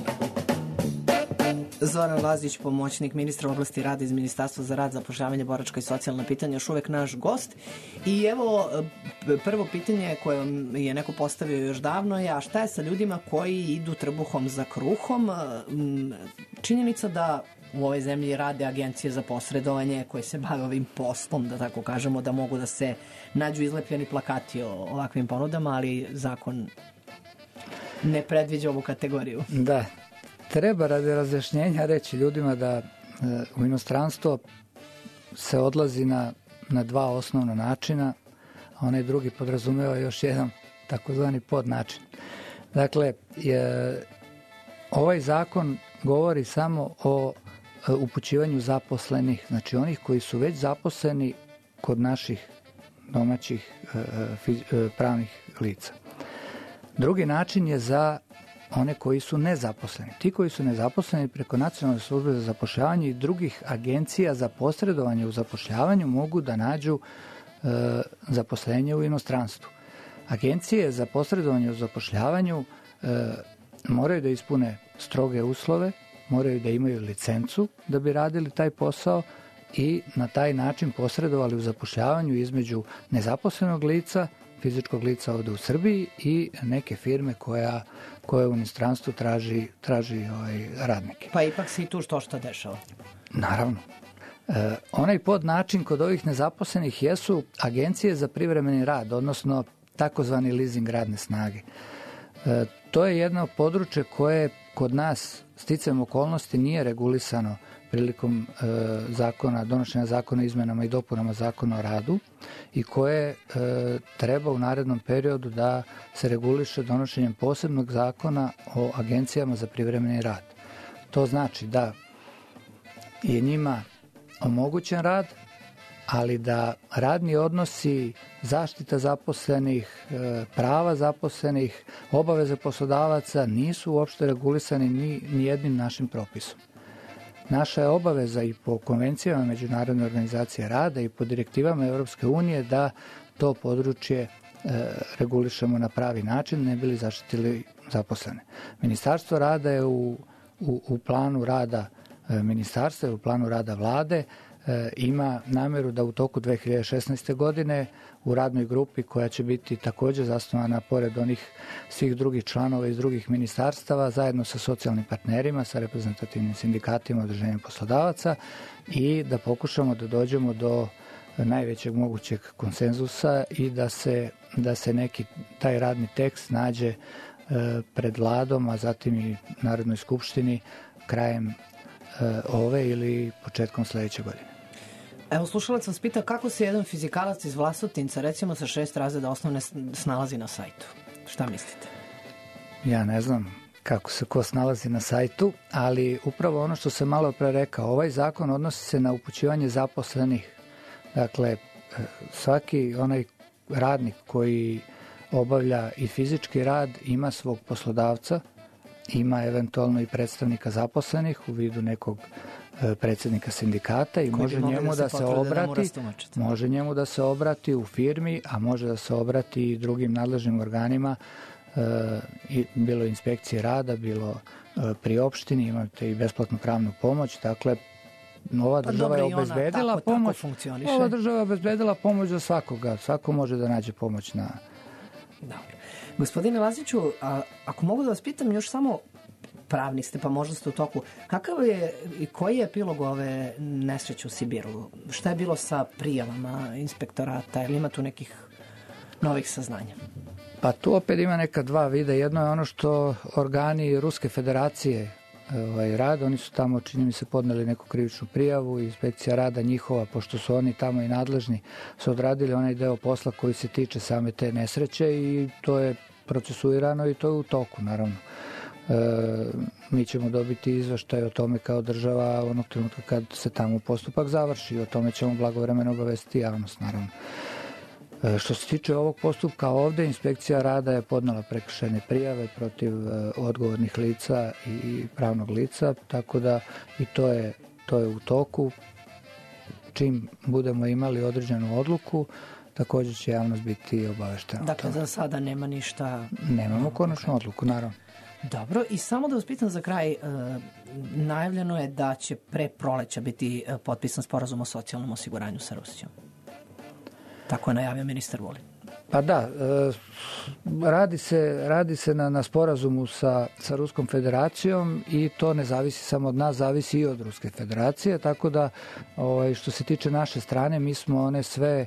Zoran Lazić, pomoćnik ministra oblasti rada iz Ministarstva za rad, zapošljavanje, boračka i socijalna pitanja, još uvek naš gost. I evo, prvo pitanje koje je neko postavio još davno je, a šta je sa ljudima koji idu trbuhom za kruhom? Činjenica da u ovoj zemlji rade agencije za posredovanje koje se bave ovim poslom, da tako kažemo, da mogu da se nađu izlepljeni plakati o ovakvim ponudama, ali zakon ne predviđa ovu kategoriju. Da, treba radi razjašnjenja reći ljudima da u inostranstvo se odlazi na dva osnovna načina, a onaj drugi podrazumeva još jedan takozvani podnačin. Dakle, ovaj zakon govori samo o upućivanju zaposlenih, znači onih koji su već zaposleni kod naših domaćih pravnih lica. Drugi način je za one koji su nezaposleni. Ti koji su nezaposleni preko Nacionalne službe za zapošljavanje i drugih agencija za posredovanje u zapošljavanju mogu da nađu zaposlenje u inostranstvu. Agencije za posredovanje u zapošljavanju moraju da ispune stroge uslove, moraju da imaju licencu da bi radili taj posao i na taj način posredovali u zapošljavanju između nezaposlenog lica, fizičkog lica ovde u Srbiji i neke firme koja u inostranstvu traži radnike. Pa ipak se i tu što dešava. Naravno. Onaj podnačin kod ovih nezaposlenih jesu agencije za privremeni rad, odnosno takozvani leasing radne snage. To je jedno područje koje kod nas sticajem okolnosti nije regulisano prilikom donošenja zakona o izmenama i dopunama zakona o radu i koje treba u narednom periodu da se reguliše donošenjem posebnog zakona o agencijama za privremeni rad. To znači da je njima omogućen rad, ali da radni odnosi, zaštita zaposlenih, prava zaposlenih, obaveze poslodavaca nisu uopšte regulisani ni jednim našim propisom. Naša je obaveza i po konvencijama Međunarodne organizacije rada i po direktivama Evropske unije da to područje regulišemo na pravi način, ne bili zaštitili zaposlene. Ministarstvo rada je u planu rada ministarstva, u planu rada vlade, ima nameru da u toku 2016. godine u radnoj grupi koja će biti takođe zasnovana pored onih svih drugih članova iz drugih ministarstava, zajedno sa socijalnim partnerima, sa reprezentativnim sindikatima, udruženjem poslodavaca i da pokušamo da dođemo do najvećeg mogućeg konsenzusa i da se neki taj radni tekst nađe pred vladom, a zatim i Narodnoj skupštini krajem ove ili početkom sledeće godine. Evo, slušalac vas pita kako se jedan fizikalac iz Vlasotinca, recimo sa 6 razreda osnovne, snalazi na sajtu. Šta mislite? Ja ne znam kako se ko snalazi na sajtu, ali upravo ono što sam malo pre rekao, ovaj zakon odnosi se na upućivanje zaposlenih. Dakle, svaki onaj radnik koji obavlja i fizički rad ima svog poslodavca, ima eventualno i predstavnika zaposlenih u vidu nekog predsjednika sindikata i može njemu da se obrati, može njemu da se obrati u firmi, a može da se obrati i drugim nadležnim organima, bilo inspekcije rada, bilo pri opštini, imate i besplatnu pravnu pomoć, dakle ova država je obezbedila pomoć. Ova država je obezbedila pomoć za svakoga, svako može da nađe pomoć na... Dobro. Gospodine Laziću, ako mogu da vas pitam još samo, pravnik ste pa možda ste u toku, kakav je i koji je epilog ove nesreće u Sibiru? Šta je bilo sa prijavama inspektorata, ili ima tu nekih novih saznanja? Pa tu opet ima neka dva vida. Jedno je ono što organi Ruske federacije rade. Oni su tamo, čini mi se, podneli neku krivičnu prijavu i inspekcija rada njihova, pošto su oni tamo i nadležni, su odradili onaj deo posla koji se tiče same te nesreće i to je procesuirano i to je u toku, naravno. Mi ćemo dobiti izveštaj o tome kao država onog trenutka kad se tamo postupak završi i o tome ćemo blagovremeno obavestiti javnost, naravno. Što se tiče ovog postupka ovde, inspekcija rada je podnela prekršajne prijave protiv odgovornih lica i pravnog lica, tako da i to je u toku. Čim budemo imali određenu odluku, također će javnost biti obaveštena. Dakle, za sada nema ništa... Nemamo konačnu odluku, naravno. Dobro, i samo da vas pitam za kraj, najavljeno je da će pre proleća biti potpisan sporazum o socijalnom osiguranju sa Rusijom. Tako je najavio ministar Vulin. Pa da, radi se na sporazumu sa Ruskom federacijom i to ne zavisi samo od nas, zavisi i od Ruske federacije, tako da što se tiče naše strane, mi smo one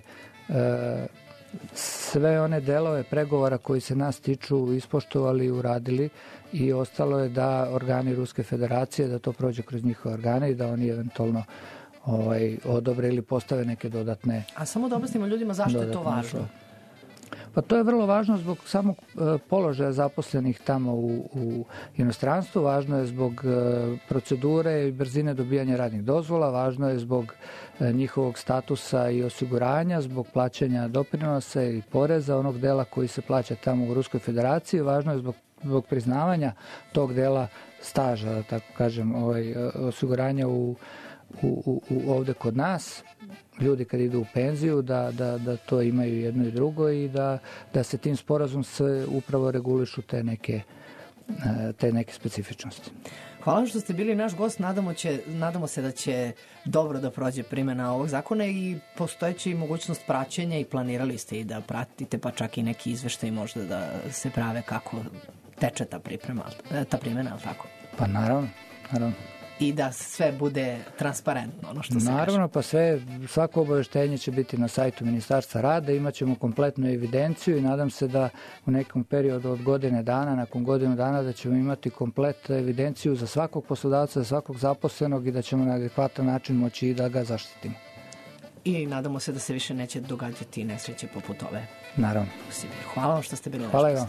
sve one delove pregovora koji se nas tiču ispoštovali i uradili i ostalo je da organi Ruske federacije, da to prođe kroz njihove organe i da oni eventualno odobre ili postave neke dodatne... A samo da objasnimo ljudima zašto je to važno? Pa to je vrlo važno zbog samog položaja zaposlenih tamo u inostranstvu, važno je zbog procedure i brzine dobijanja radnih dozvola, važno je zbog njihovog statusa i osiguranja, zbog plaćanja doprinosa i poreza, onog dela koji se plaća tamo u Ruskoj federaciji, važno je zbog priznavanja tog dela staža, da tako kažem, osiguranja ovde kod nas, ljudi kad idu u penziju, da to imaju jedno i drugo i da se tim sporazum se upravo regulišu te neke specifičnosti. Hvala što ste bili naš gost, nadamo se da će dobro da prođe primjena ovog zakona i postojeće i mogućnost praćenja i planirali ste i da pratite pa čak i neki izveštaj možda da se prave kako teče ta primjena, ali tako? Pa naravno. I da sve bude transparentno, ono što se naravno, pa svako obaveštenje će biti na sajtu Ministarstva rada, imat ćemo kompletnu evidenciju i nadam se da u nekom periodu od godine dana, nakon godinu dana, da ćemo imati kompletnu evidenciju za svakog poslodavca, za svakog zaposlenog i da ćemo na adekvatan način moći i da ga zaštitimo. I nadamo se da se više neće događati nesreće poput ove. Naravno. Hvala vam što ste bili Hvala vam.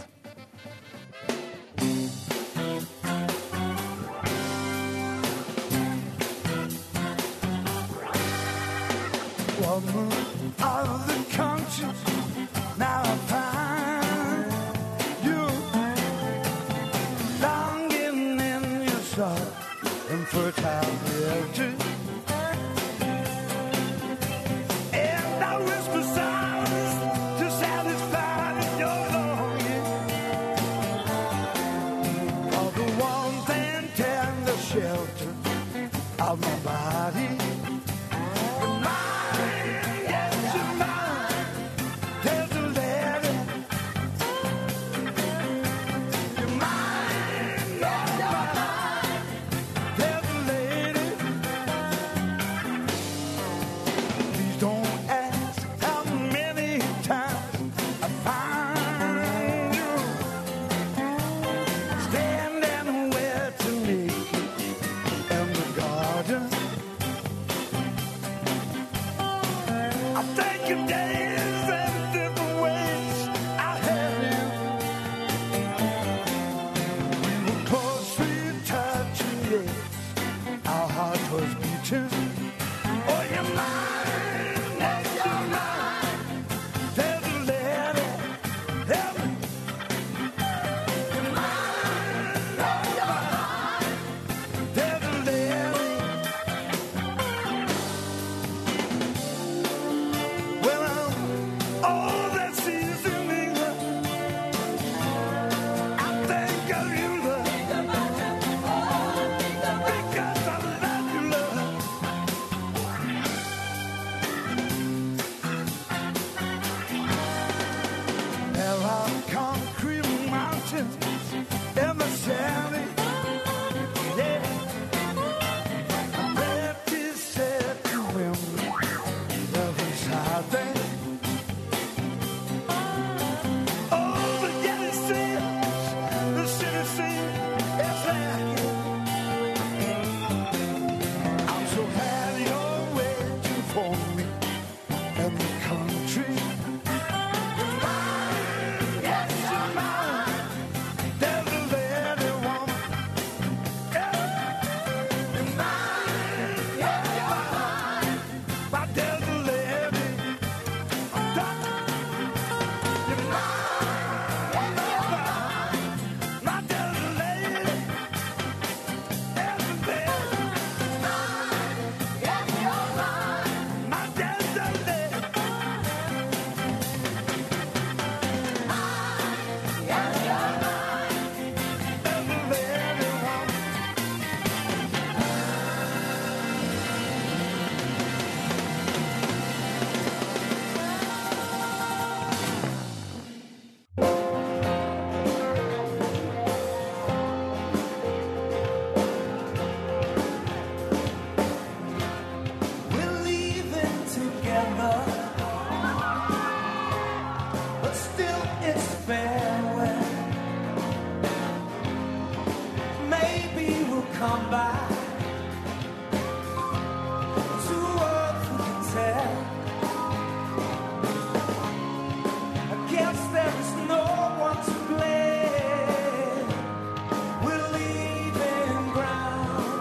Woman of the conscience, now I find you longing in your soft and fertile reality. And I whisper silence to satisfy your longing for the warmth and tender shelter of my body. Close beating. Oh, you're mine, yes, you're mine. There's a lady, heaven. You're mine, oh, you're mine. There's a lady. Well, all that sees in me, I think of you, love. Because I love you, love. There are concrete mountains in the valley. Yeah. That is said to him. Love is out there. Oh, the yellow seas, the city sea is lacking. I'm so glad you're waiting for me in the country. You're mine, yes, you're mine. There's a lady woman. Yeah. You're mine, yes, you're mine. But there's a lady. Doctor, you're mine, yes, you're mine. But there's a lady. There's a lady. Yes, you're mine. But there's a lady. Yes, you're mine. There's a lady woman. We're leaving together, but still it's farewell. Maybe we'll come back to earth, who can tell? I guess there is no one to blame. We're leaving ground.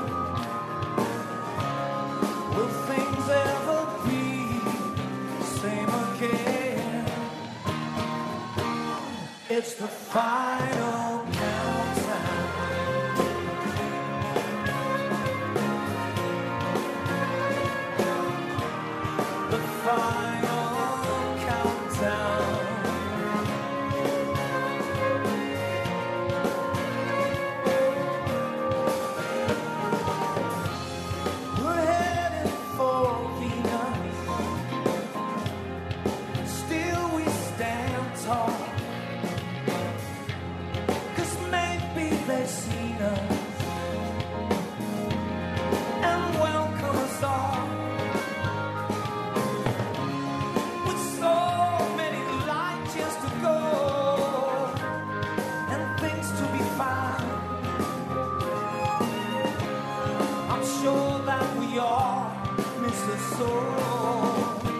Will things ever be the same again? It's the final countdown. The final countdown. We're heading for Venus. Still we stand tall. 'Cause maybe they've seen us and welcome us all. With so many light years to go and things to be found, I'm sure that we all miss the soul.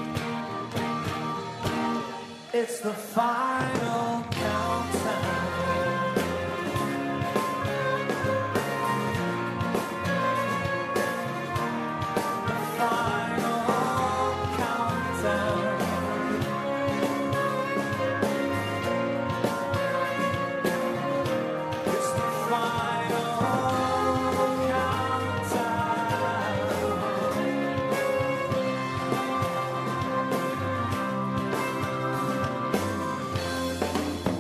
It's the final countdown. The final countdown. It's the final countdown.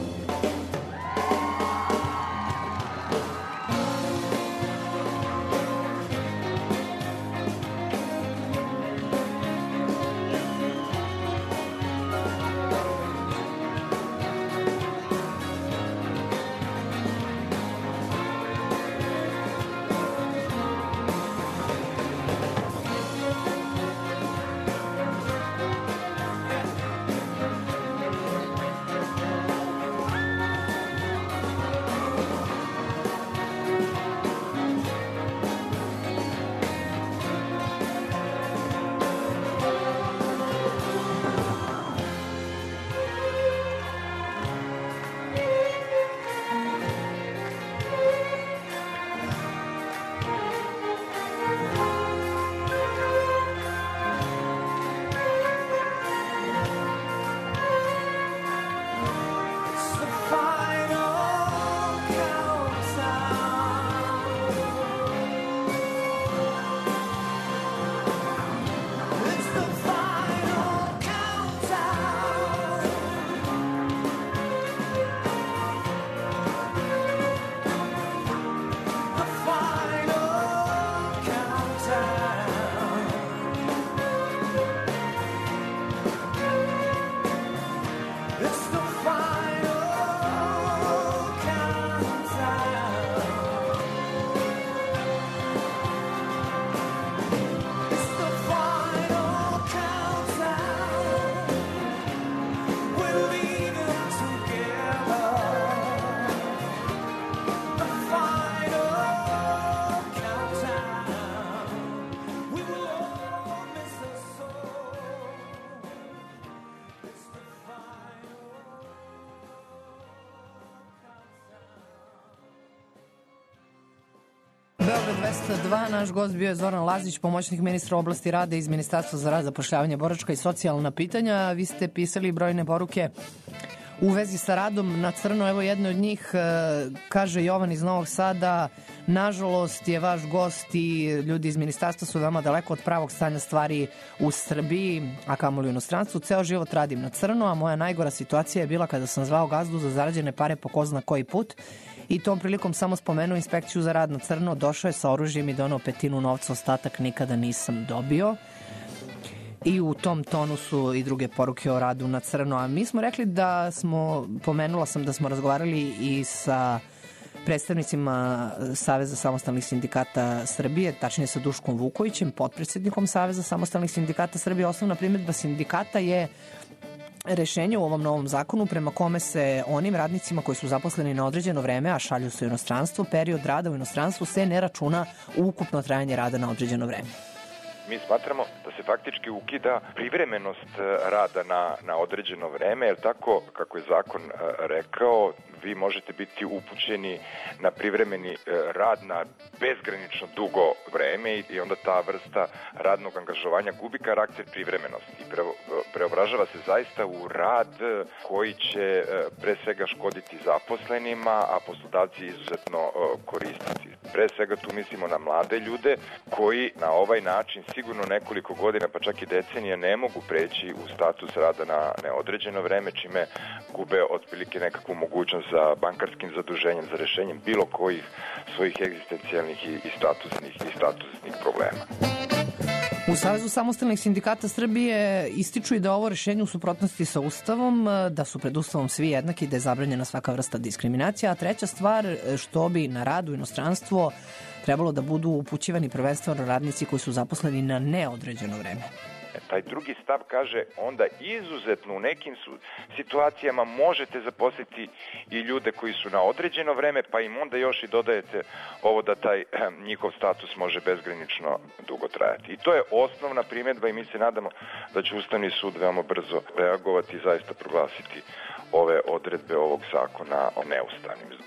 Beograd 202. Naš gost bio je Zoran Lazić, pomoćnik ministra oblasti rada iz Ministarstva za rad, zapošljavanje, boračka i socijalna pitanja. Vi ste pisali brojne poruke u vezi sa radom na crno. Evo jedno od njih, kaže Jovan iz Novog Sada: nažalost je vaš gost i ljudi iz ministarstva su veoma daleko od pravog stanja stvari u Srbiji, a kamoli u inostranstvu. Ceo život radim na crno, a moja najgora situacija je bila kada sam zvao gazdu za zarađene pare po ko zna koji put i tom prilikom samo spomenuo inspekciju za rad na crno, došao je sa oružjem i donao petinu novca, ostatak nikada nisam dobio. I u tom tonu su i druge poruke o radu na crno. A mi smo rekli da pomenula sam da smo razgovarali i sa predstavnicima Saveza samostalnih sindikata Srbije, tačnije sa Duškom Vukovićem, potpredsednikom Saveza samostalnih sindikata Srbije. Osnovna primedba sindikata je rešenje u ovom novom zakonu prema kome se onim radnicima koji su zaposleni na određeno vreme, a šalju se u inostranstvo, period rada u inostranstvu se ne računa u ukupno trajanje rada na određeno vreme. Mi smatramo da se faktički ukida privremenost rada na određeno vreme, jer tako kako je zakon rekao, vi možete biti upućeni na privremeni rad na bezgranično dugo vreme i onda ta vrsta radnog angažovanja gubi karakter privremenosti i preobražava se zaista u rad koji će pre svega škoditi zaposlenima, a poslodavci izuzetno koristiti. Pre svega tu mislimo na mlade ljude koji na ovaj način sigurno nekoliko godina, pa čak i decenija, ne mogu preći u status rada na neodređeno vreme, čime gube otprilike nekakvu mogućnost za bankarskim zaduženjem, za rešenjem bilo kojih svojih egzistencijalnih i statusnih problema. U Savezu samostalnih sindikata Srbije ističu i da ovo rešenje u suprotnosti sa Ustavom, da su pred Ustavom svi jednaki, da je zabranjena svaka vrsta diskriminacija, a treća stvar, što bi na rad u inostranstvo trebalo da budu upućivani prvenstveno radnici koji su zaposleni na neodređeno vreme. Taj drugi stav kaže onda izuzetno u nekim situacijama možete zaposliti i ljude koji su na određeno vreme, pa im onda još i dodajete ovo da taj njihov status može bezgranično dugo trajati. I to je osnovna primedba i mi se nadamo da će Ustavni sud veoma brzo reagovati i zaista proglasiti ove odredbe ovog zakona o neustavnim.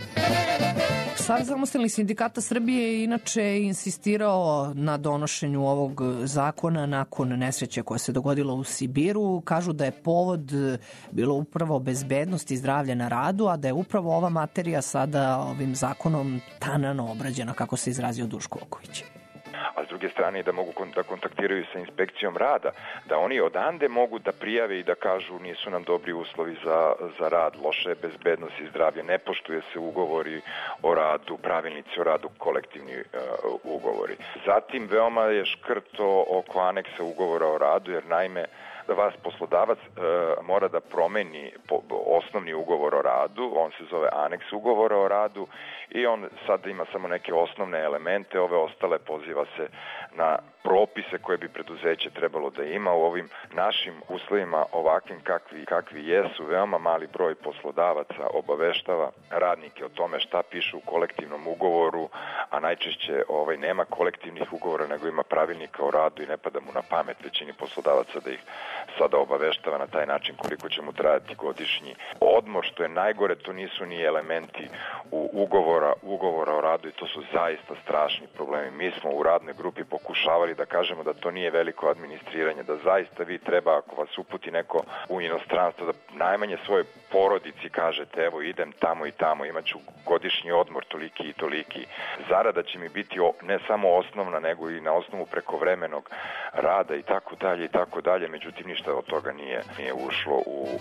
Savez samostalnih sindikata Srbije je inače insistirao na donošenju ovog zakona nakon nesreće koja se dogodila u Sibiru. Kažu da je povod bilo upravo bezbednost i zdravlje na radu, a da je upravo ova materija sada ovim zakonom tanano obrađena, kako se izrazio Duško Vuković. A s druge strane da mogu da kontaktiraju sa inspekcijom rada, da oni odande mogu da prijave i da kažu nisu nam dobri uslovi za rad, loša je bezbednost i zdravlje, ne poštuje se ugovori o radu, pravilnici o radu, kolektivni ugovori. Zatim veoma je škrto oko aneksa ugovora o radu, jer naime da vas poslodavac mora da promeni osnovni ugovor o radu, on se zove aneks ugovora o radu i on sad ima samo neke osnovne elemente, ove ostale poziva se na propise koje bi preduzeće trebalo da ima. U ovim našim uslovima ovakvim kakvi jesu, veoma mali broj poslodavaca obaveštava radnike o tome šta piše u kolektivnom ugovoru, a najčešće nema kolektivnih ugovora, nego ima pravilnika o radu i ne pada mu na pamet većini poslodavaca da ih sada obaveštava na taj način koliko će mu trajati godišnji odmor, što je najgore, to nisu ni elementi ugovora o radu i to su zaista strašni problemi. Mi smo u radnoj grupi pokušavali da kažemo da to nije veliko administriranje, da zaista vi treba, ako vas uputi neko u inostranstvo, da najmanje svoje porodici kažete evo idem tamo i tamo, imaću godišnji odmor toliki i toliki. Zarada će mi biti ne samo osnovna, nego i na osnovu prekovremenog rada i tako dalje, međutim ništa od toga nije ušlo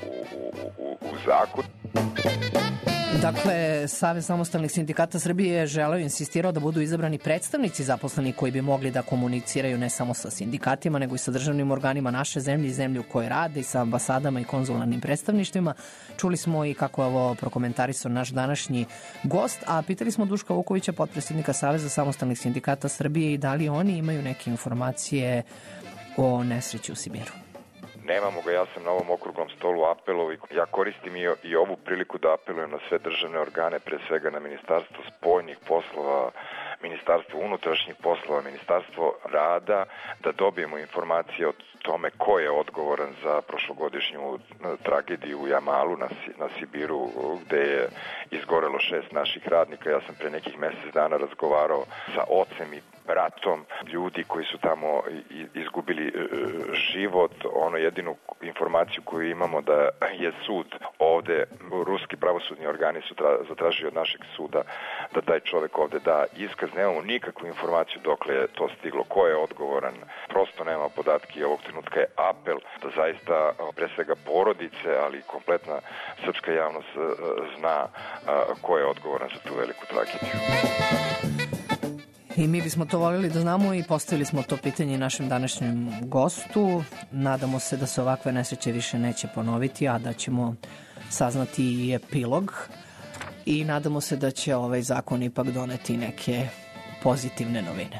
u zakon. Dakle, Savez samostalnih sindikata Srbije je želeo i insistirao da budu izabrani predstavnici zaposleni koji bi mogli da komuniciraju ne samo sa sindikatima, nego i sa državnim organima naše zemlje i zemlje u kojoj rade i sa ambasadama i konzularnim predstavništvima. Čuli smo i kako je ovo prokomentarisao naš današnji gost, a pitali smo Duška Vukovića, potpredsjednika Saveza samostalnih sindikata Srbije, i da li oni imaju neke informacije o nesreći u Sibiru. Nemamo ga, ja sam na ovom okruglom stolu apelovao i ja koristim i ovu priliku da apelujem na sve državne organe, pre svega na Ministarstvo spoljnih poslova, Ministarstvo unutrašnjih poslova, Ministarstvo rada, da dobijemo informacije o tome ko je odgovoran za prošlogodišnju tragediju u Jamalu na Sibiru, gde je izgorelo 6 naših radnika. Ja sam pre nekih mesec dana razgovarao sa ocem i bratom ljudi koji su tamo izgubili život. Ono jedinu informaciju koju imamo da je sud ovde, ruski pravosudni organi su zatražili od našeg suda da taj čovek ovde da iskaz. Nemamo nikakvu informaciju dokle je to stiglo, ko je odgovoran. Prosto nema podatke i ovog trenutka je apel da zaista pre svega porodice, ali i kompletna srpska javnost zna ko je odgovoran za tu veliku tragediju. I mi bismo to voljeli da znamo i postavili smo to pitanje našem današnjem gostu. Nadamo se da se ovakve nesreće više neće ponoviti, a da ćemo saznati i epilog. I nadamo se da će ovaj zakon ipak doneti neke pozitivne novine.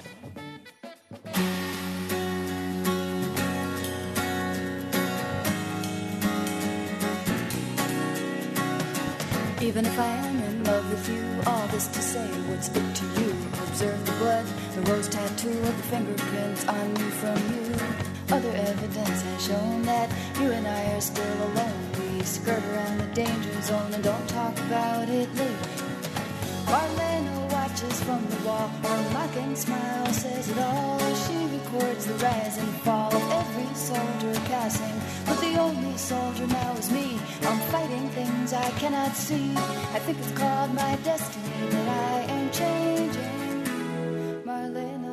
Even if I am in love with you, all this to say, what's it to you? Observe the blood, the rose tattoo of the fingerprints on me from you. Other evidence has shown that you and I are still alone. We skirt around the danger zone and don't talk about it later. Marlena watches from the wall, her mocking smile says it all. She records the rise and fall of every soldier passing, but the only soldier now is me. I'm fighting things I cannot see. I think it's called my destiny that I am changing. Marlena.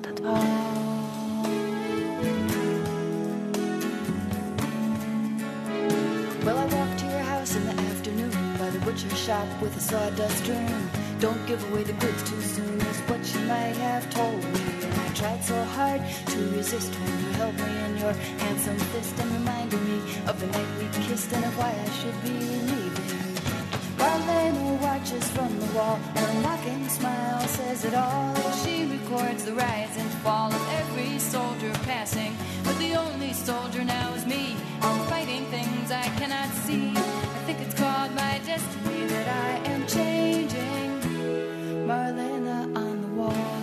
Well, I walked to your house in the afternoon by the butcher shop with a sawdust dream. Don't give away the goods too soon is what you might have told me. And I tried so hard to resist when you held me in your handsome fist and reminded me of the night we kissed and of why I should be leaving. Marlena watches from the wall, her mocking smile says it all. She records the rise and fall of every soldier passing, but the only soldier now is me. I'm fighting things I cannot see. I think it's called my destiny that I am changing. Marlena on the wall.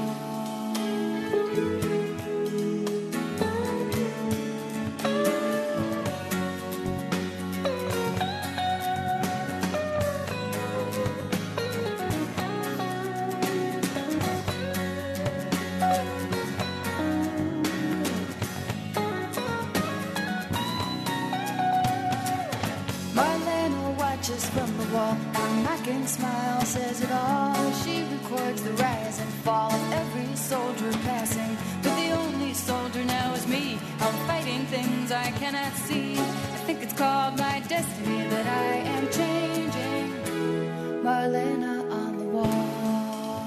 From the wall, her mocking smile says it all. She records the rise and fall of every soldier passing, but the only soldier now is me. I'm fighting things I cannot see. I think it's called my destiny that I am changing. Marlena on the wall.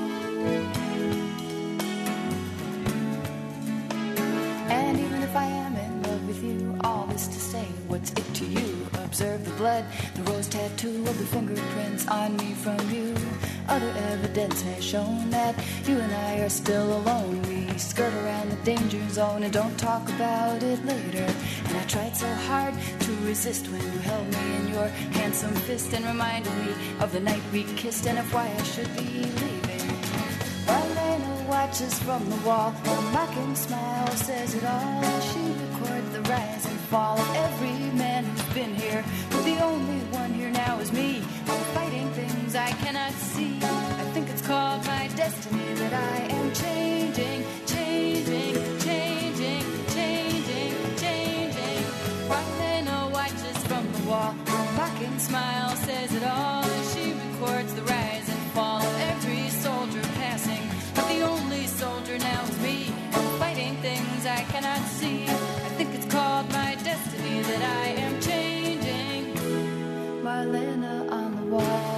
And even if I am in love with you, all this to say, what's it to you? Observe the blood, the rose tattoo of the fingerprints on me from you. Other evidence has shown that you and I are still alone. We skirt around the danger zone and don't talk about it later. And I tried so hard to resist when you held me in your handsome fist and reminded me of the night we kissed and of why I should be leaving. Marlena watches from the wall, her mocking smile says it all. She records the rise and fall of every man who's been here, but the only one here now is me. I'm fighting things I cannot see. I think it's called my destiny that I am changing, changing, changing, changing, changing. Marlena watches from the wall, her mocking smile says it all. She records the rise and fall of every soldier passing, but the only soldier now is me. I'm fighting things I cannot see. I think it's called my destiny that I am changing. Marlena on the wall.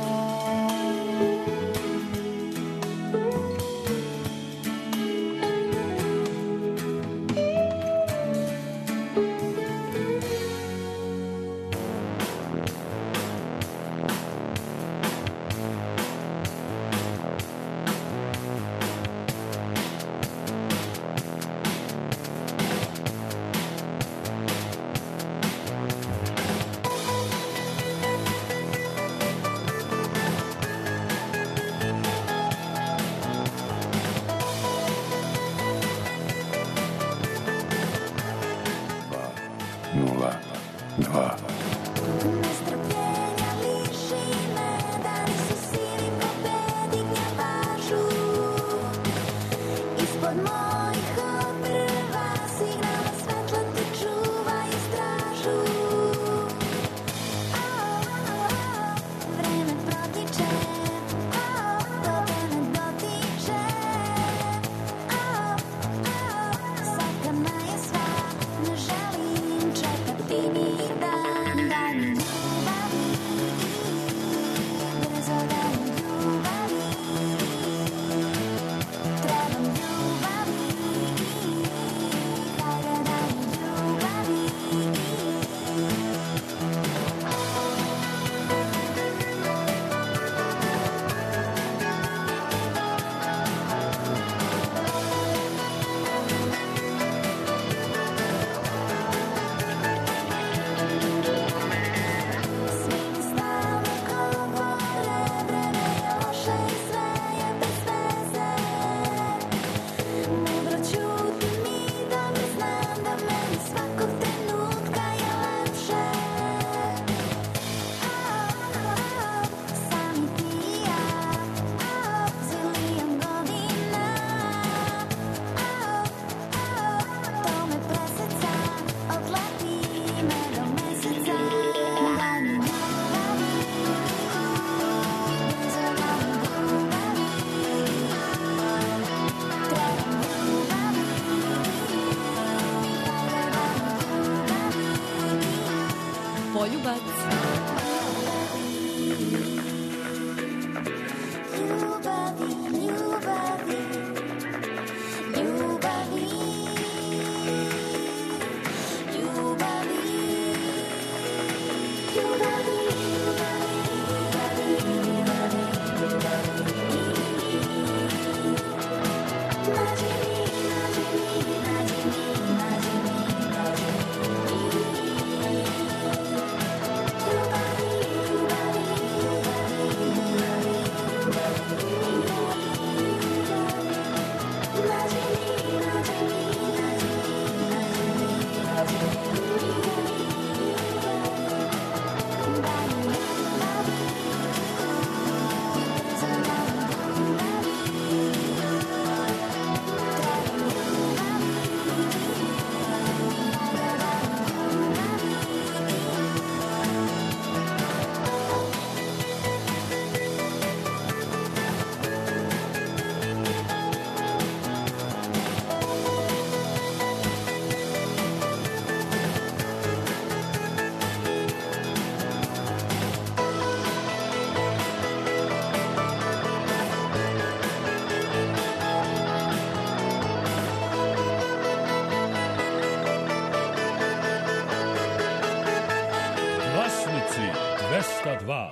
202.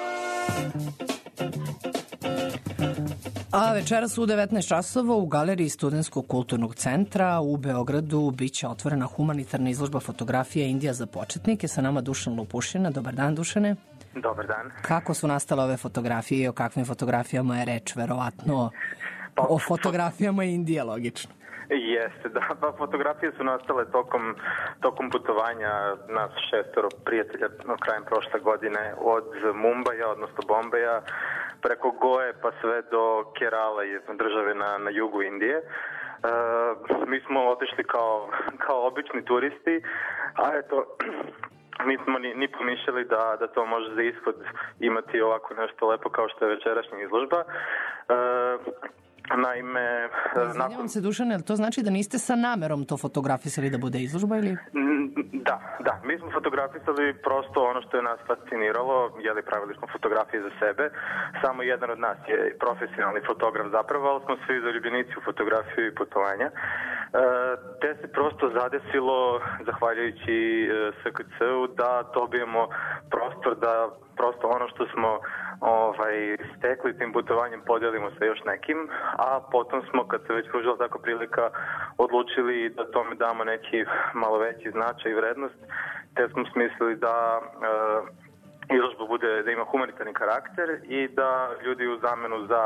A večeras u 19 časova u galeriji Studentskog kulturnog centra u Beogradu biće otvorena humanitarna izložba fotografija Indija za početnike. Sa nama Dušan Lupušina. Dobar dan, Dušane. Dobar dan. Kako su nastale ove fotografije i o kakvim fotografijama je reč? Verovatno o fotografijama Indije, logično. Jeste, da. Pa fotografije su nastale tokom putovanja nas 6 prijatelja krajem prošle godine od Mumbaja, odnosno Bombeja, preko Goje pa sve do Kerala, države na jugu Indije. Mi smo otišli kao obični turisti, a eto, nismo ni pomišljali da to može za ishod imati ovako nešto lepo kao što je večerašnja izložba. Naime... Izvinjavam se, Dušane, ali to znači da niste sa namerom to fotografisali da bude izložba ili... Da. Mi smo fotografisali prosto ono što je nas fasciniralo, pravili smo fotografije za sebe. Samo jedan od nas je profesionalni fotograf zapravo, ali smo svi zaljubljenici u fotografiju i putovanja. Te se prosto zadesilo, zahvaljujući SKC-u, da dobijemo prostor da prosto ono što smo stekli tim putovanjem podelimo sa još nekim, a potom smo, kad se već pružila tako prilika, odlučili da tome damo neki malo veći značaj i vrednost, te smo smislili da izložba bude, da ima humanitarni karakter i da ljudi u zamenu za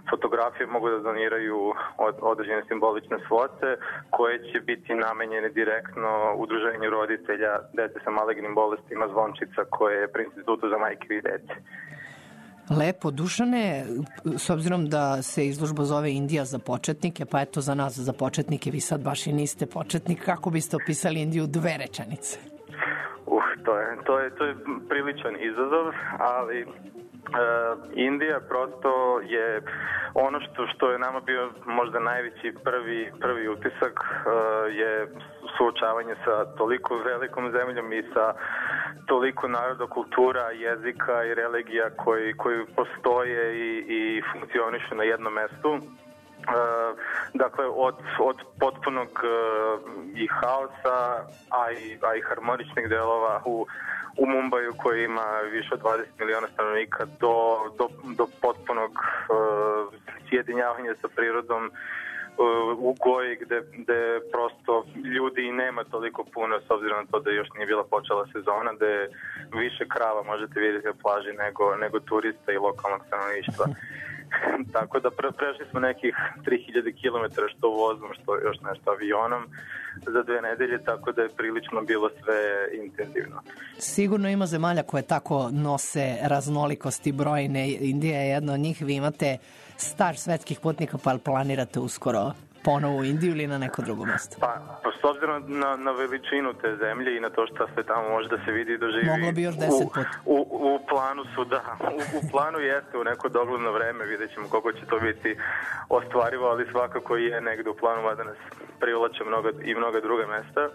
fotografije mogu da doniraju određene simbolične svote koje će biti namenjene direktno udruženju roditelja dece sa malignim bolestima Zvončica koje je pri Institutu za majke i dete. Lepo, Dušane, s obzirom da se izložba zove Indija za početnike, pa eto za nas za početnike, vi sad baš i niste početnik, kako biste opisali Indiju 2 rečenice? To je priličan izazov, ali Indija prosto je ono što je nama bio možda najveći prvi utisak je suočavanje sa toliko velikom zemljom i sa toliko naroda, kultura, jezika i religija koji postoje i funkcionišu na jednom mestu. Dakle, od potpunog i haosa, a i harmoničnih delova u Mumbaju koji ima više od 20 miliona stanovnika do potpunog sjedinjavanja sa prirodom u Goji gde prosto ljudi i nema toliko puno s obzirom na to da još nije bila počela sezona, gde više krava možete vidjeti na plaži nego turista i lokalnog stanovništva. Tako da prešli smo nekih 3000 km što vozom, što još nešto avionom za 2 nedelje, tako da je prilično bilo sve intenzivno. Sigurno ima zemalja koje tako nose raznolikosti brojne. Indija je jedna od njih. Vi imate staž svetskih putnika, pa planirate uskoro ponovo u Indiju ili na neko drugo mesto? Pa s obzirom na veličinu te zemlje i na to što sve tamo može da se vidi i doživi. Moglo bi još 10 puta. U planu su, da. U planu jeste u neko dogledno vreme, vidjet ćemo koliko će to biti ostvarivo, ali svakako je negde u planu, mada nas privlače mnoga druga mesta.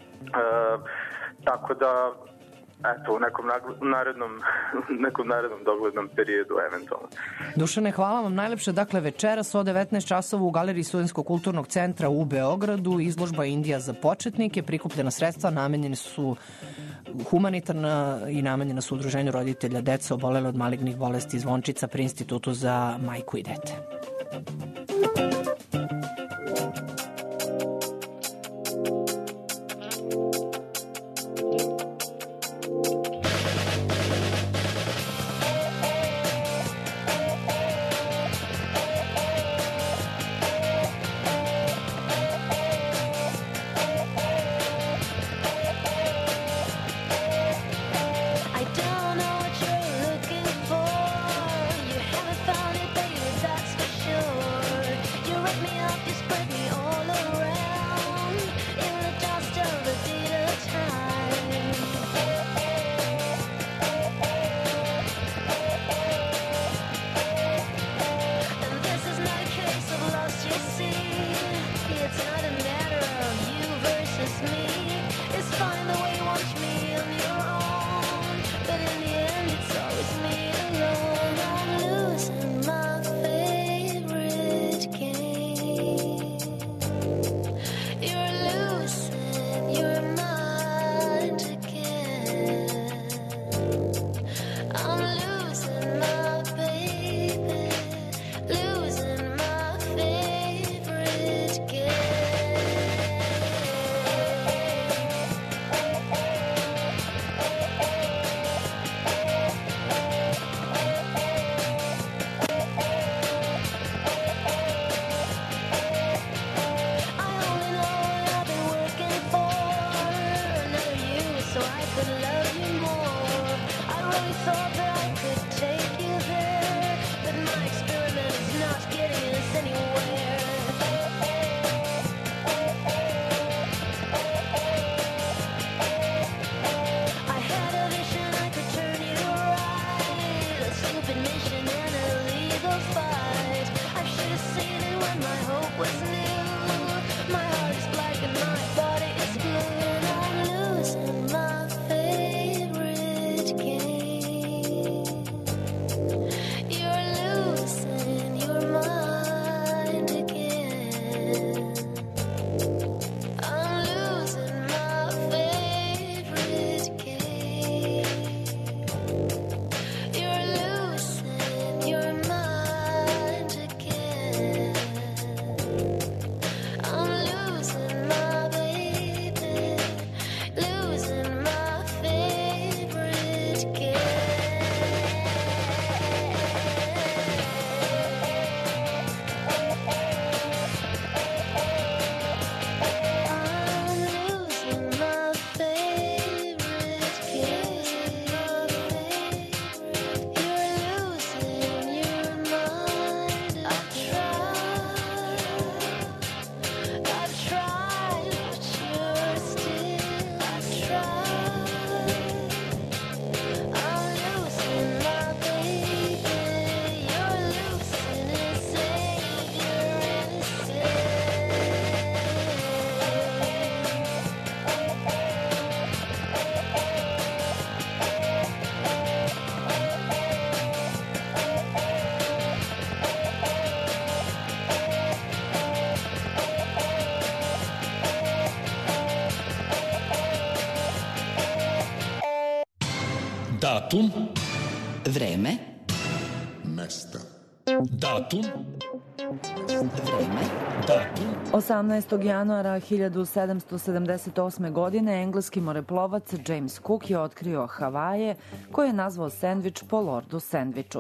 Tako da, eto, u nekom narednom doglednom periodu eventualno. Dušane, hvala vam najlepše. Dakle, večeras od 19 časova u Galeriji Studentskog kulturnog centra u Beogradu izložba Indija za početnike. Prikupljena sredstva namenjene su humanitarna i namenjena su udruženju roditelja dece obolele od malignih bolesti Zvončica pri Institutu za majku i dete. Found it, baby, that's for sure. Datum, vreme, mesto. datum, vreme, datum, 18. januara 1778. godine engleski moreplovac James Cook je otkrio Havaje, koje je nazvao sendvič po Lordu Sendviču.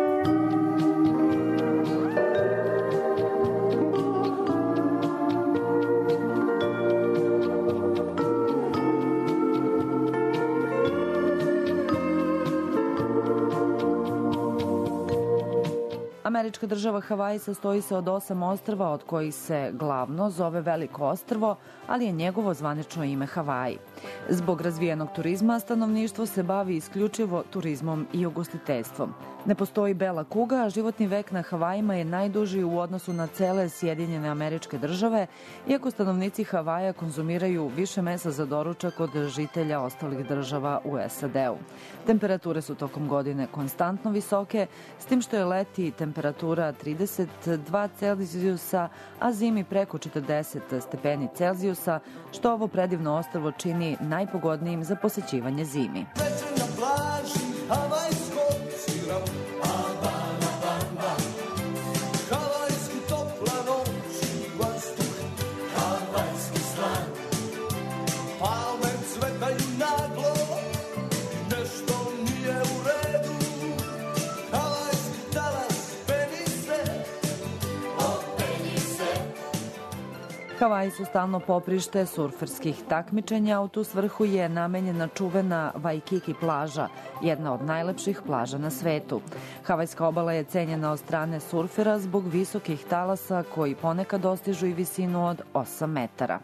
Američka država Havaji sastoji se od 8 ostrva, od kojih se glavno zove Veliko ostrvo, ali je njegovo zvanično ime Havaji. Zbog razvijenog turizma, stanovništvo se bavi isključivo turizmom i ugostiteljstvom. Ne postoji bela kuga, a životni vek na Havajima je najduži u odnosu na cele Sjedinjene Američke Države, iako stanovnici Havaja konzumiraju više mesa za doručak od žitelja ostalih država u SAD-u. Temperature su tokom godine konstantno visoke, s tim što je leti temperatura 32 Celzijusa, a zimi preko 40 stepeni Celzijusa, što ovo predivno ostrvo čini najpogodnijim za posećivanje zimi. Na plaži havajskog sira, Habana bamba, havajski topla noć i vazduh, havajski slan. Palme cvetaju naglo, nešto nije u redu, havajski talas peni se, openi se. Havaji su stalno poprište surferskih takmičenja, a u tu svrhu je namenjena čuvena Waikiki plaža, jedna od najlepših plaža na svetu. Havajska obala je cenjena od strane surfera zbog visokih talasa koji ponekad dostižu i visinu od 8 metara.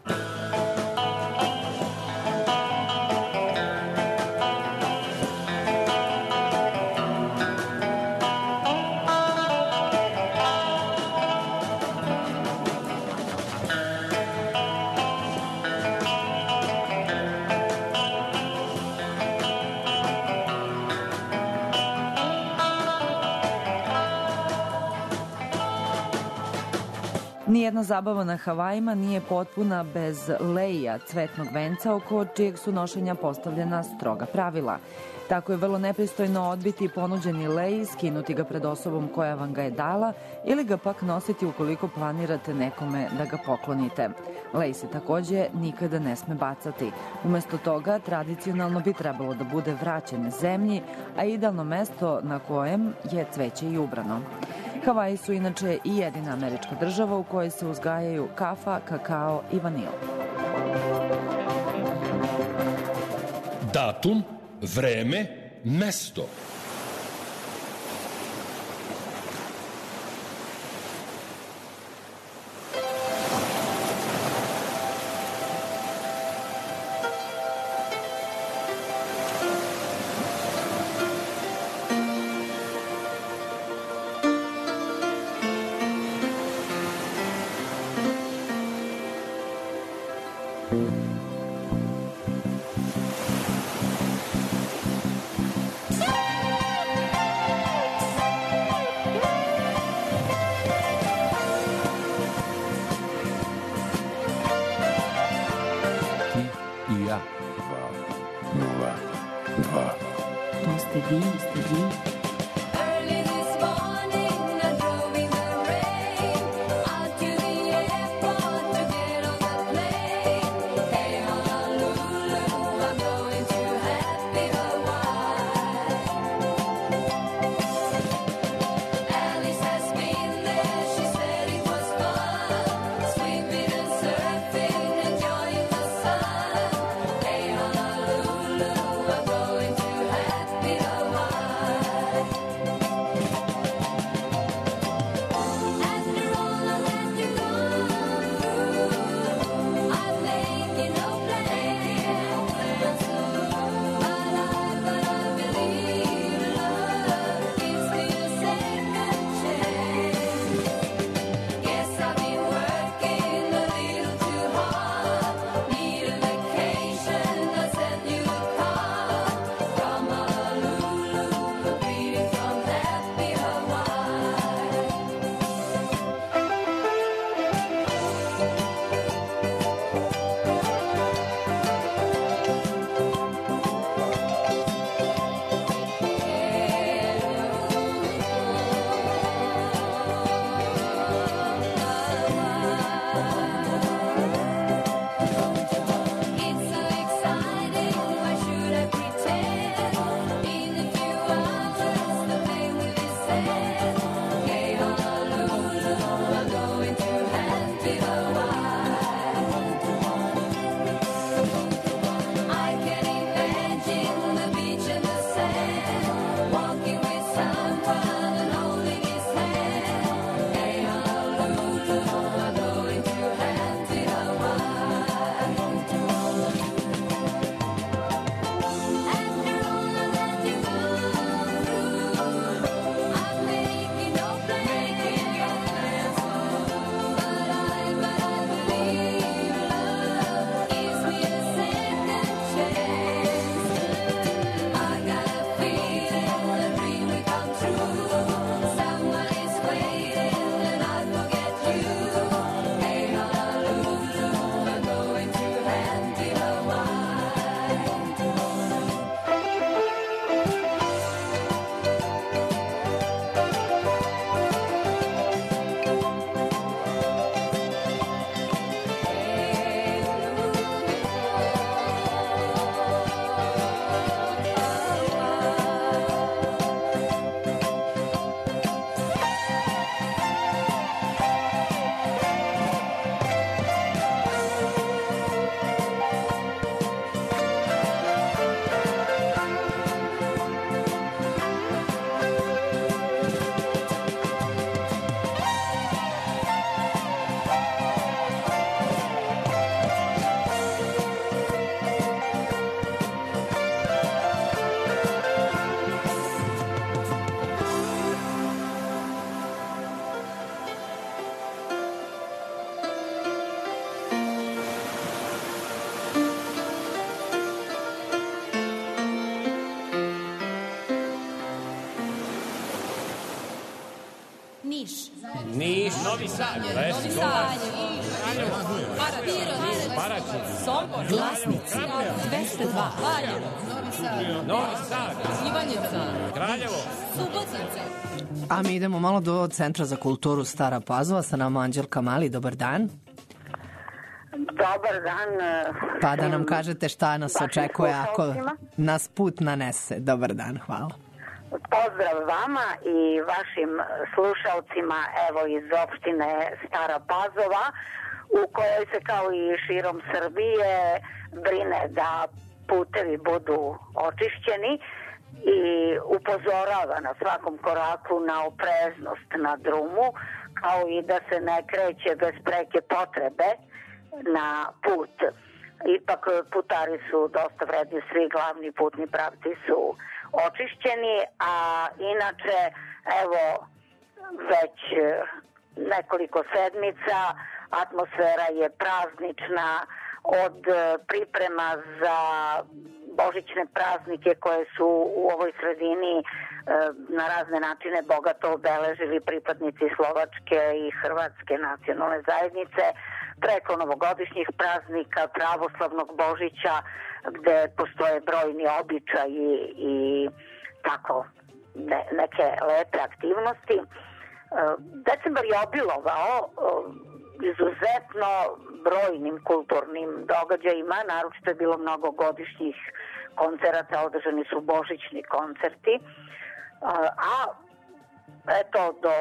Nijedna zabava na Havajima nije potpuna bez leija, cvetnog venca oko čijeg su nošenja postavljena stroga pravila. Tako je vrlo nepristojno odbiti ponuđeni lej, skinuti ga pred osobom koja vam ga je dala ili ga pak nositi ukoliko planirate nekome da ga poklonite. Lej se takođe nikada ne sme bacati. Umesto toga, tradicionalno bi trebalo da bude vraćen zemlji, a idealno mesto na kojem je cveće i ubrano. Havaji su inače i jedina američka država u kojoj se uzgajaju kafa, kakao i vanila. datum, vreme, mesto. Niš. Niš. Novi Sad. Novi Sad. Paraćin. Sombor. Glasnici 202. Valjevo. Novi Sad. Ivanjica. Kraljevo. Subotica. A mi idemo malo do Centra za kulturu Stara Pazova. Sa nama Anđelka Mali. Dobar dan. Dobar dan. Pa da nam kažete šta nas očekuje ako nas put nanese. Dobar dan, hvala. Pozdrav vama i vašim slušalcima, evo iz opštine Stara Pazova, u kojoj se kao i širom Srbije brine da putevi budu očišćeni i upozorava na svakom koraku na opreznost na drumu, kao i da se ne kreće bez preke potrebe na put. Ipak putari su dosta vredni, svi glavni putni pravci su očišćeni, a inače evo već nekoliko sedmica atmosfera je praznična od priprema za božićne praznike koje su u ovoj sredini na razne načine bogato obeležili pripadnici slovačke i hrvatske nacionalne zajednice, preko novogodišnjih praznika, pravoslavnog Božića, gde postoje brojni običaji i tako neke lepe aktivnosti. Decembar je obilovao izuzetno brojnim kulturnim događajima, naročito je bilo mnogo godišnjih koncerata, održani su božićni koncerti, a eto do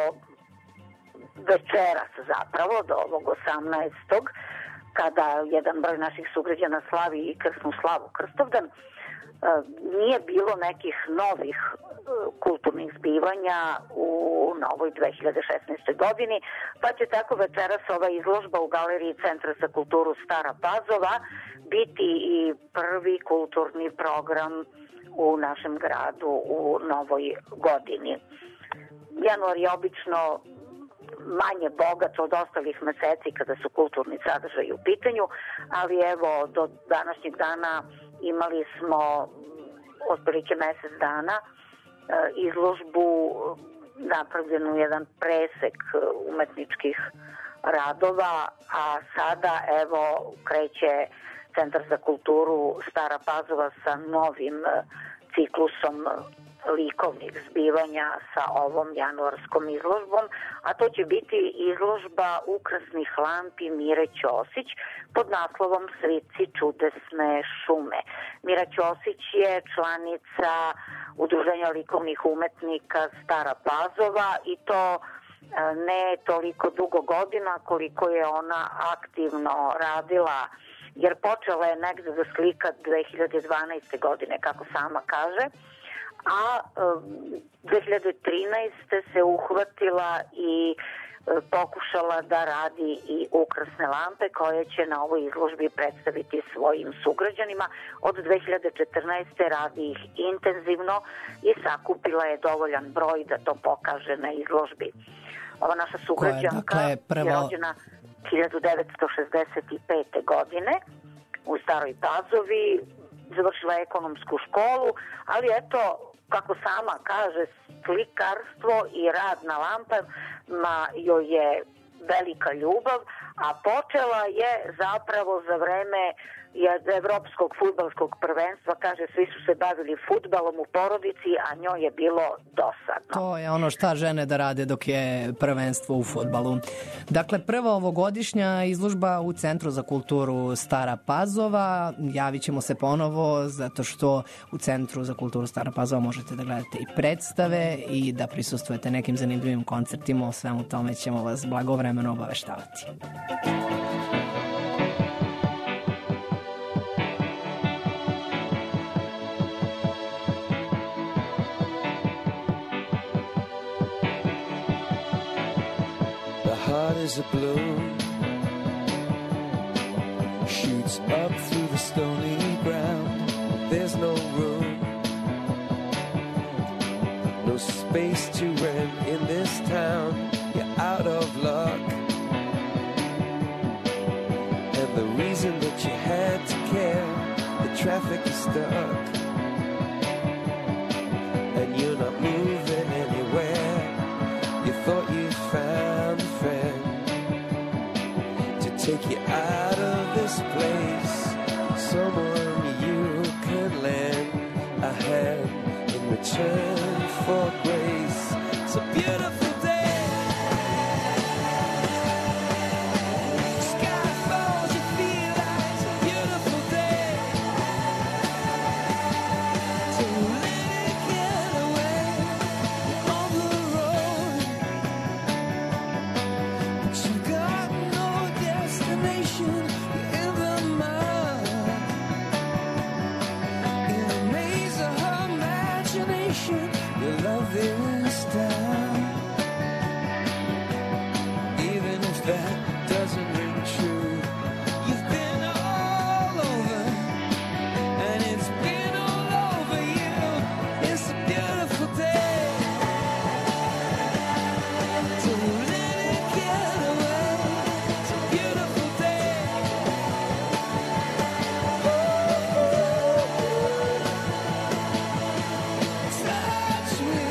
večeras zapravo, do ovog 18. kada jedan broj naših sugrađana slavi i krsnu slavu Krstovdan, nije bilo nekih novih kulturnih zbivanja u novoj 2016. godini, pa će tako večeras ova izložba u Galeriji Centra za kulturu Stara Pazova biti i prvi kulturni program u našem gradu u novoj godini. Januar je obično manje bogat od ostalih meseci kada su kulturni sadržaji u pitanju, ali evo do današnjeg dana imali smo otprilike mesec dana izložbu napravljenu jedan presek umetničkih radova, a sada evo kreće Centar za kulturu Stara Pazova sa novim ciklusom likovnih zbivanja sa ovom januarskom izložbom, a to će biti izložba ukrasnih lampi Mire Ćosić pod naslovom Svici čudesne šume. Mira Ćosić je članica Udruženja likovnih umetnika Stara Pazova i to ne toliko dugo godina koliko je ona aktivno radila, jer počela je negde da slika 2012. godine, kako sama kaže, a 2013. se uhvatila i pokušala da radi i ukrasne lampe koje će na ovoj izložbi predstaviti svojim sugrađanima. Od 2014. radi ih intenzivno i sakupila je dovoljan broj da to pokaže na izložbi. Ova naša sugrađanka je rođena 1965. godine u Staroj Pazovi, završila ekonomsku školu, ali eto, kako sama kaže, slikarstvo i rad na lampama joj je velika ljubav, a počela je zapravo za vreme evropskog fudbalskog prvenstva, kaže, svi su se bavili fudbalom u porodici, a njoj je bilo dosadno. To je ono šta žene da rade dok je prvenstvo u fudbalu. Dakle, prva ovogodišnja izložba u Centru za kulturu Stara Pazova. Javit ćemo se ponovo, zato što u Centru za kulturu Stara Pazova možete da gledate i predstave i da prisustvujete nekim zanimljivim koncertima. O svemu tome ćemo vas blagovremeno obaveštavati. Heart is a balloon, shoots up through the stony ground. There's no room, no space to rent in this town. You're out of luck, and the reason that you had to care, the traffic is stuck, and you're not moving anywhere. You thought you found someone you could lend a hand in return for grace. It's a beautiful day. Sky falls, you feel like it's a beautiful day. So let it get away on the road. But you've got no destination in the mud. In a maze of her imagination, your love is down. Even if that doesn't ring true, you've been all over, and it's been all over you. It's a beautiful day. So let it get away. It's a beautiful day. Touch me.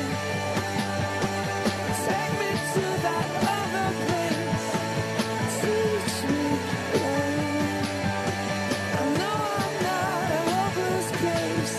Take me to that other place. Teach me, love. I know I'm not a hopeless case.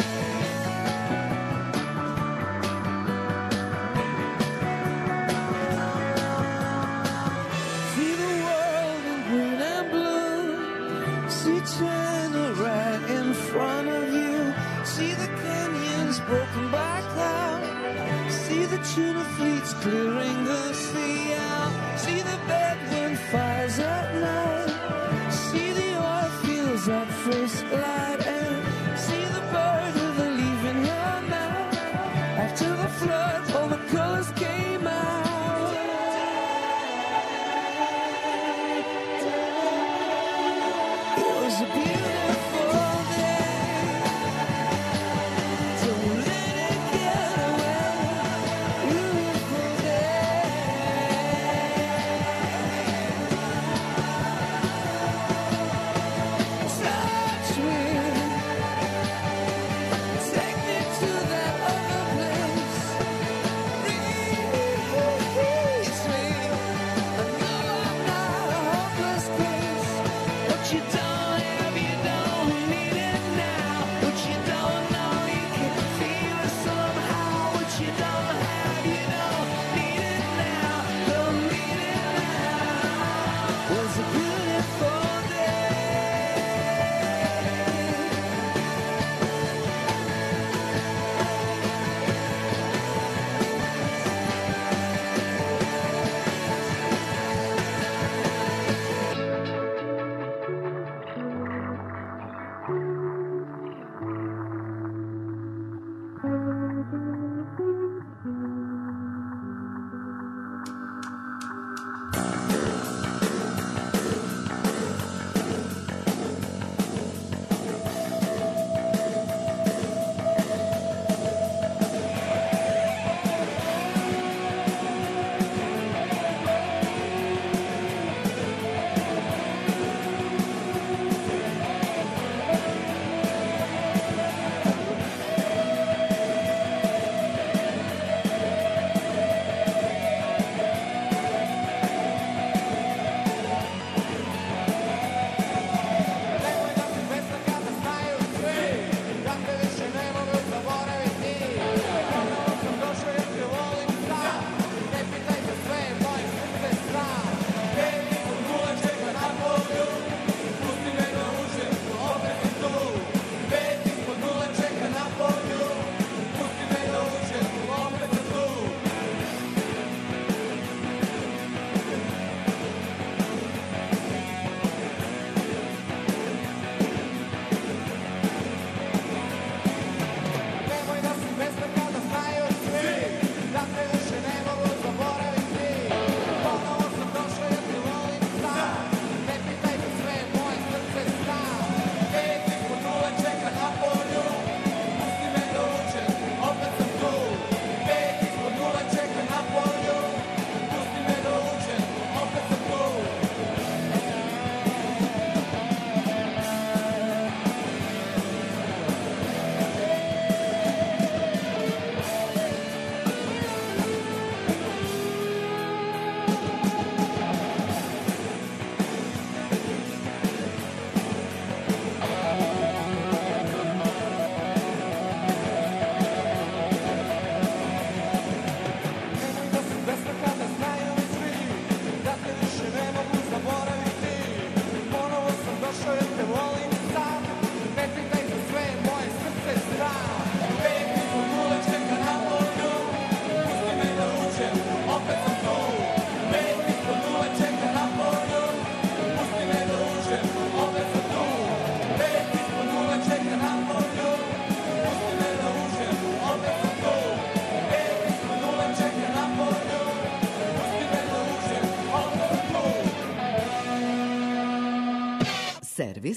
See the world in green and blue. See China right in front of you. See the canyons broken by cloud. See the tuna fleets clearing the sea out. See the bedroom fires at night. See the oil fields at first light. And see the bird with a leaf in her mouth. After the flood, all the colors came out. It was a beautiful day. So let it get away. Beautiful touch me. Take me to that other place. Reach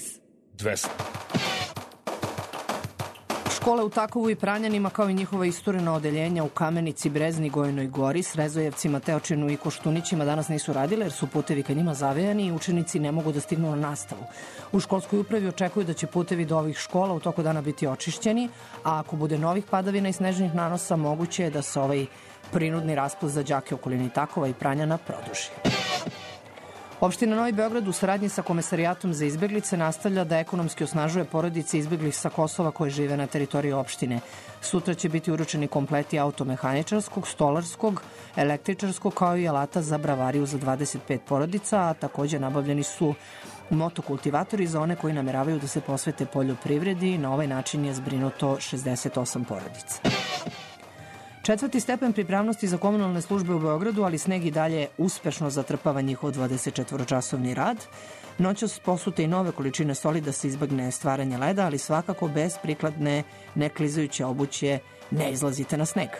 Servis 200. Škole u Takovu i Pranjanima, kao i njihova isturena odeljenja u Kamenici, Brezni, Gojnoj Gori, Srezojevcima, Teočinu i Koštunićima danas nisu radile jer su putevi ka njima zavejani i učenici ne mogu da stignu na nastavu. U školskoj upravi očekuju da će putevi do ovih škola u toku dana biti očišćeni, a ako bude novih padavina i snežnih nanosa, moguće je da se ovaj prinudni raspust za đake okolini Takova i Pranjana produži. Opština Novi Beograd u saradnji sa Komesarijatom za izbeglice nastavlja da ekonomski osnažuje porodice izbeglih sa Kosova koje žive na teritoriji opštine. Sutra će biti uručeni kompleti automehaničarskog, stolarskog, električarskog kao i alata za bravariju za 25 porodica, a takođe nabavljeni su motokultivatori za one koji nameravaju da se posvete poljoprivredi. Na ovaj način je zbrinuto 68 porodica. 4. stepen pripravnosti za komunalne službe u Beogradu, ali sneg i dalje uspešno zatrpava njihov 24-časovni rad. Noćas posute i nove količine soli da se izbegne stvaranje leda, ali svakako bez prikladne neklizajuće obuće ne izlazite na sneg.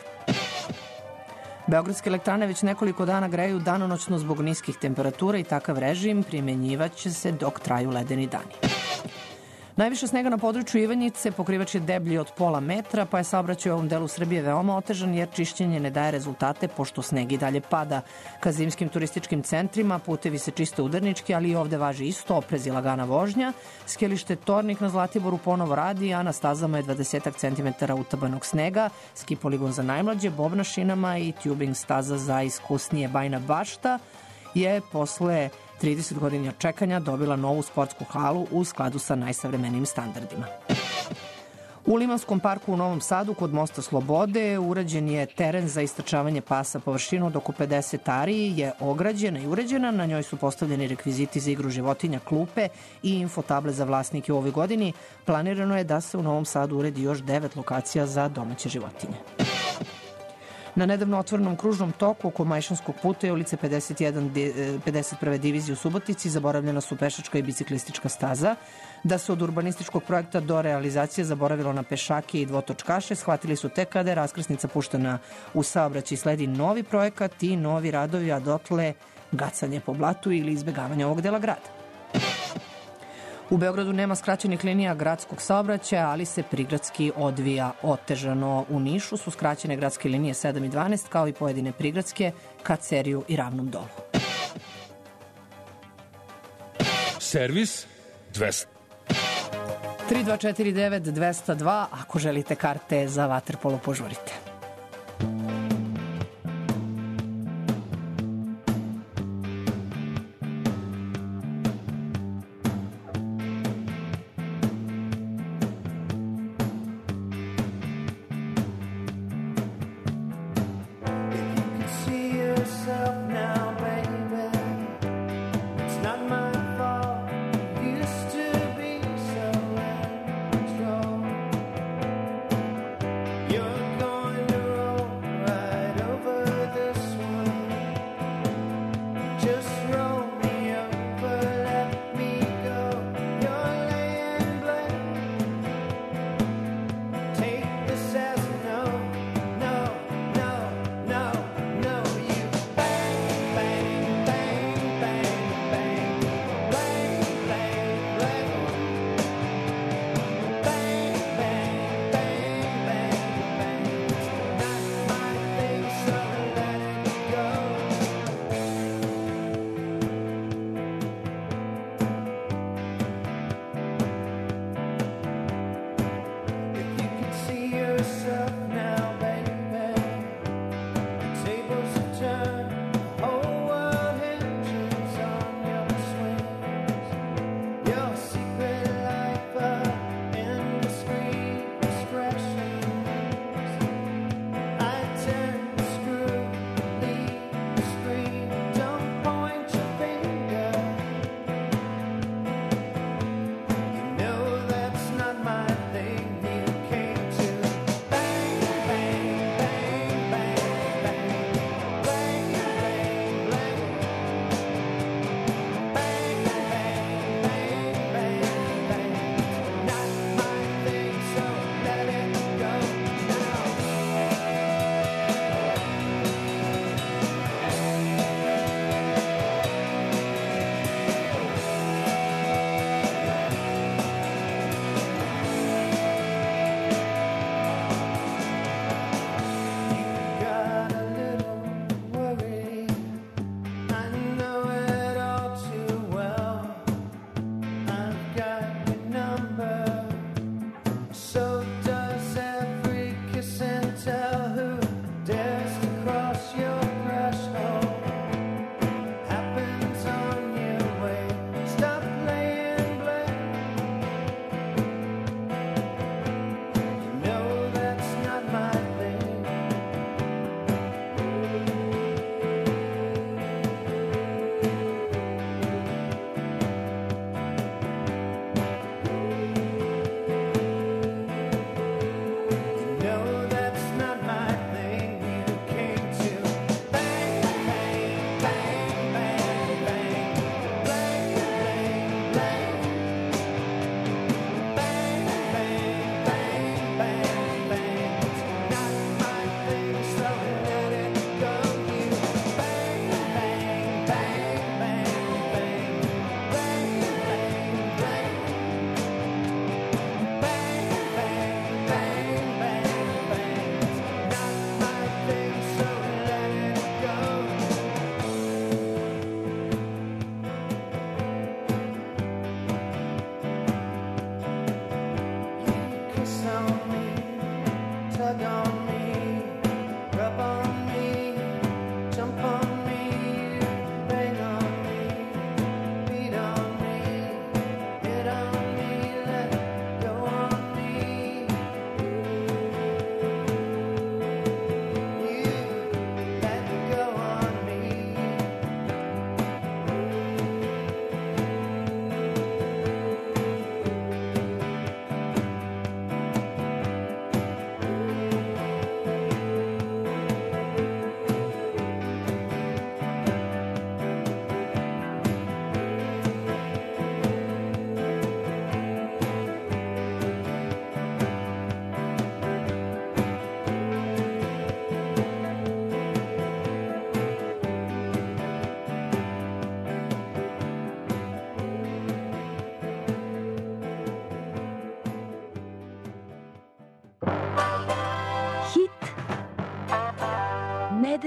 Beogradske elektrane već nekoliko dana greju danonoćno zbog niskih temperatura i takav režim primjenjivaće se dok traju ledeni dani. Najviše snega na području Ivanjice, pokrivač je deblji od pola metra, pa je saobraćaj u ovom delu Srbije veoma otežan jer čišćenje ne daje rezultate pošto sneg i dalje pada. Ka zimskim turističkim centrima putevi se čiste udarnički, ali i ovde važi isto, oprez i lagana vožnja. Skijalište Tornik na Zlatiboru ponovo radi, a na stazama je 20 cm utabanog snega, ski poligon za najmlađe, bob na šinama i tubing staza za iskusnije. Bajina Bašta je posle 30 godina čekanja dobila novu sportsku halu u skladu sa najsavremenijim standardima. U Limanskom parku u Novom Sadu kod Mosta Slobode urađen je teren za istrčavanje pasa. Površinu od oko 50 ari je ograđena i uređena. Na njoj su postavljeni rekviziti za igru životinja, klupe i infotable za vlasnike u ovoj godini. Planirano je da se u Novom Sadu uredi još 9 lokacija za domaće životinje. Na nedavno otvorenom kružnom toku oko Majšanskog puta i ulice 51. divizije u Subotici zaboravljena su pešačka i biciklistička staza. Da se od urbanističkog projekta do realizacije zaboravilo na pešake i dvotočkaše, shvatili su tek kada je raskrsnica puštena u saobraćaj. Sledi novi projekat i novi radovi, a dotle gacanje po blatu ili izbegavanje ovog dela grada. U Beogradu nema skraćenih linija gradskog saobraćaja, ali se prigradski odvija otežano. U Nišu su skraćene gradske linije 7 i 12, kao i pojedine prigradske ka Ceriju i Ravnom Dolu. Servis 200. 3249 202, ako želite karte za vaterpolo, požurite. You're going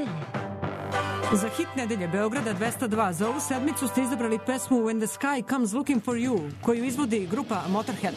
nedelje. Za hit nedelje Beograda 202 za ovu sedmicu ste izabrali pesmu When the Sky Comes Looking for You, koju izvodi grupa Motorhead.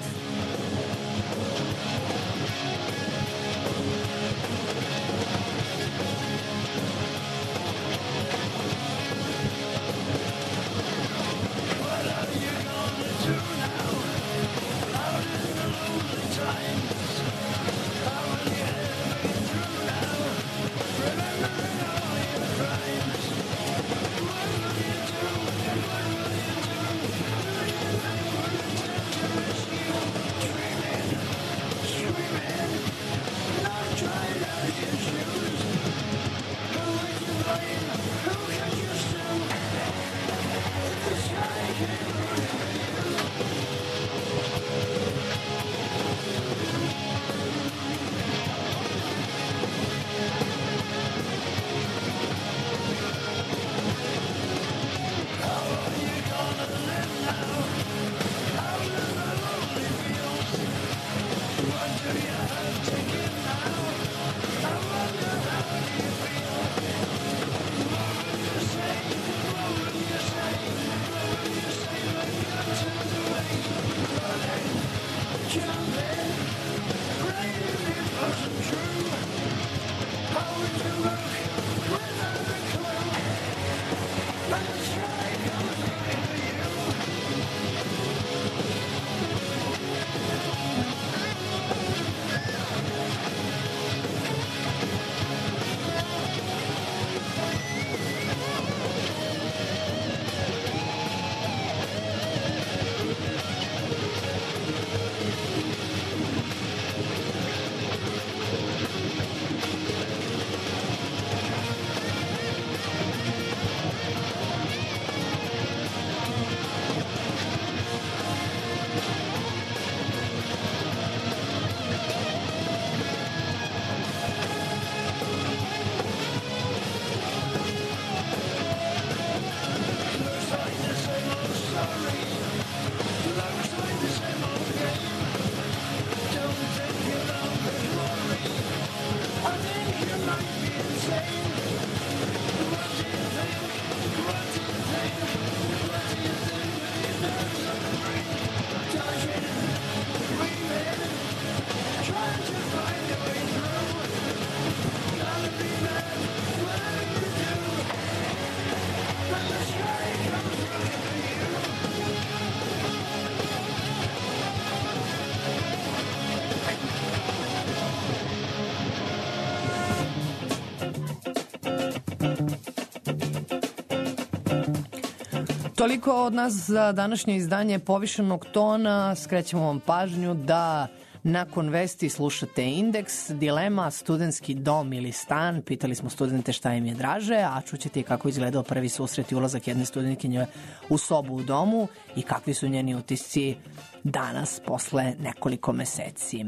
Toliko od nas za današnje izdanje Povišenog tona. Skrećemo vam pažnju da nakon vesti slušate Indeks, dilema, studentski dom ili stan. Pitali smo studente šta im je draže, a čućete i kako izgledao prvi susret i ulazak jedne studentkinje u sobu u domu i kakvi su njeni utisci danas posle nekoliko meseci.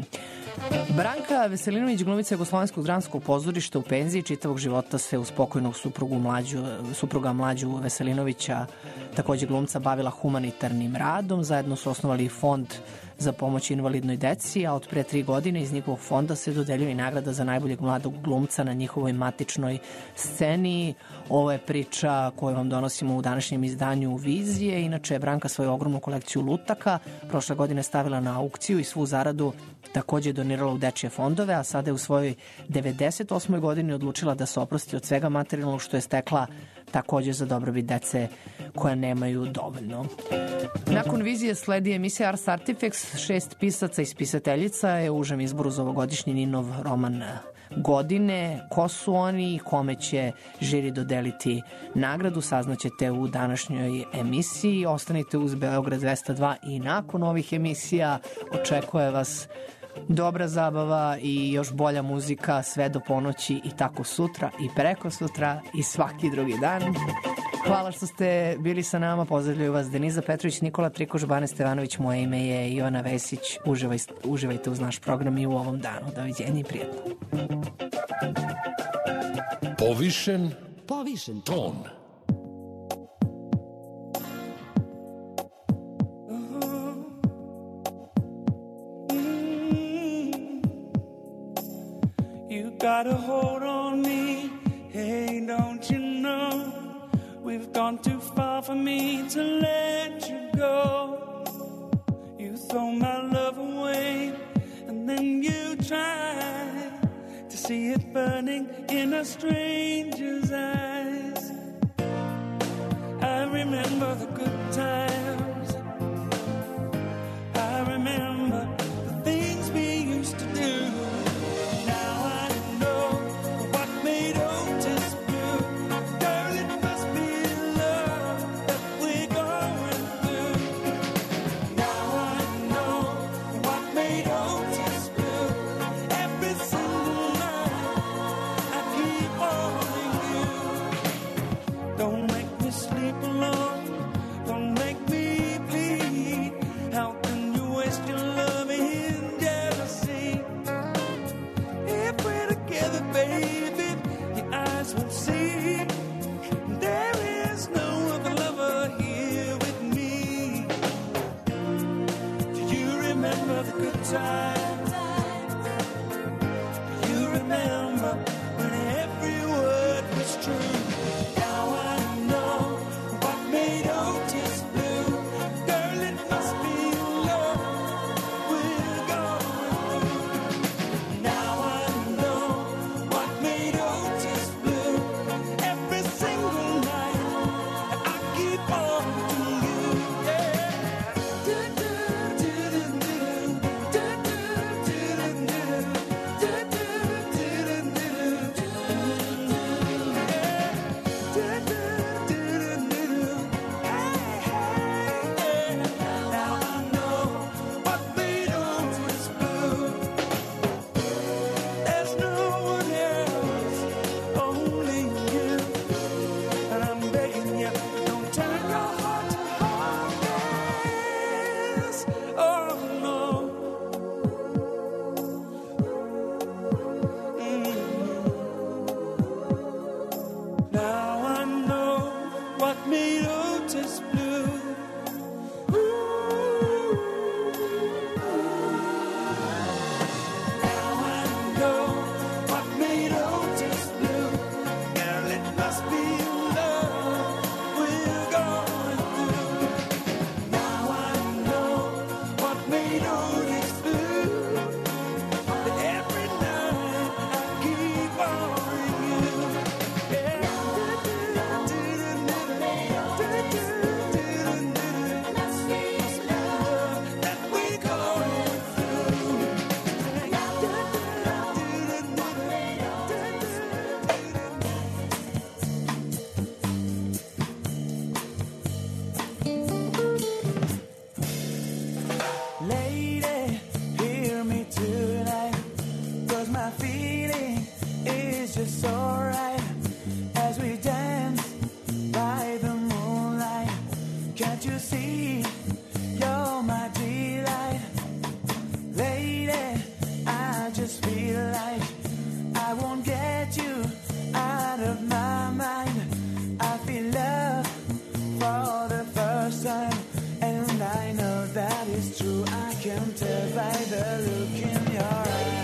Branka Veselinović, glumica Jugoslovenskog dramskog pozorišta u penziji, čitavog života se uz pokojnog supruga Mlađu Veselinovića, takođe glumca, bavila humanitarnim radom. Zajedno su osnovali fond za pomoć invalidnoj deci, a od pre 3 godine iz njihovog fonda se dodeljuje i nagrada za najboljeg mladog glumca na njihovoj matičnoj sceni. Ovo je priča koju vam donosimo u današnjem izdanju Vizije. Inače je Branka svoju ogromnu kolekciju lutaka prošle godine stavila na aukciju i svu zaradu takođe donirala u dečije fondove, a sada je u svojoj 98. godini odlučila da se oprosti od svega materijalnog što je stekla takođe za dobrobit dece koja nemaju dovoljno. Nakon Vizije sledi emisija Ars Artifex. 6 pisaca i spisateljica je u užem izboru za ovogodišnji Ninov roman godine. Ko su oni i kome će žiri dodeliti nagradu, saznaćete u današnjoj emisiji. Ostanite uz Beograd 202 i nakon ovih emisija očekuje vas dobra zabava i još bolja muzika sve do ponoći i tako sutra i preko sutra i svaki drugi dan. Hvala što ste bili sa nama. Pozdravljaju vas Deniza Petrović, Nikola Trikoš, Bane Stevanović. Moje ime je Ivana Vesić. Uživajte uz naš program i u ovom danu. Doviđenja i prijatno. Povišen ton. You got a hold on me, hey. Baby, don't you know we've gone too far for me to let you go. You throw my love away and then you try to see it burning in a stranger's eyes. I remember the good times, I remember the things we used to do. Now I know what made Otis blue. Girl, it must be love that we're going through. Now I know what made Otis blue. Every single night I keep calling you. Don't make me sleep alone, don't make me bleed. How can you waste your love in jealousy? If we're together, baby, your eyes will see there is no other lover here with me. Do you remember the good times? Do you remember when every word was true? Now I know what made Otis blue. Girl, it must be love we're going through. Now I know what made Otis blue. Every single night I keep on to you. Yeah. Now I know what made Otis blue. There's no one else, only you. And I'm begging you, don't turn your heart to hardness. Oh no. Now I know what made Otis blue. Now I know what made Otis blue. Girl, it must be love we're going through. Now I know what made Otis blue. Every night I keep bothering you. That we're going through. Lady, hear me tonight, 'cause my feeling is just so right as we dance by the moonlight. Can't you see you're my delight? Lady, I just feel like I won't get you out of my mind. I feel love for the first time, and I know that is true. I can tell by the look in your eyes.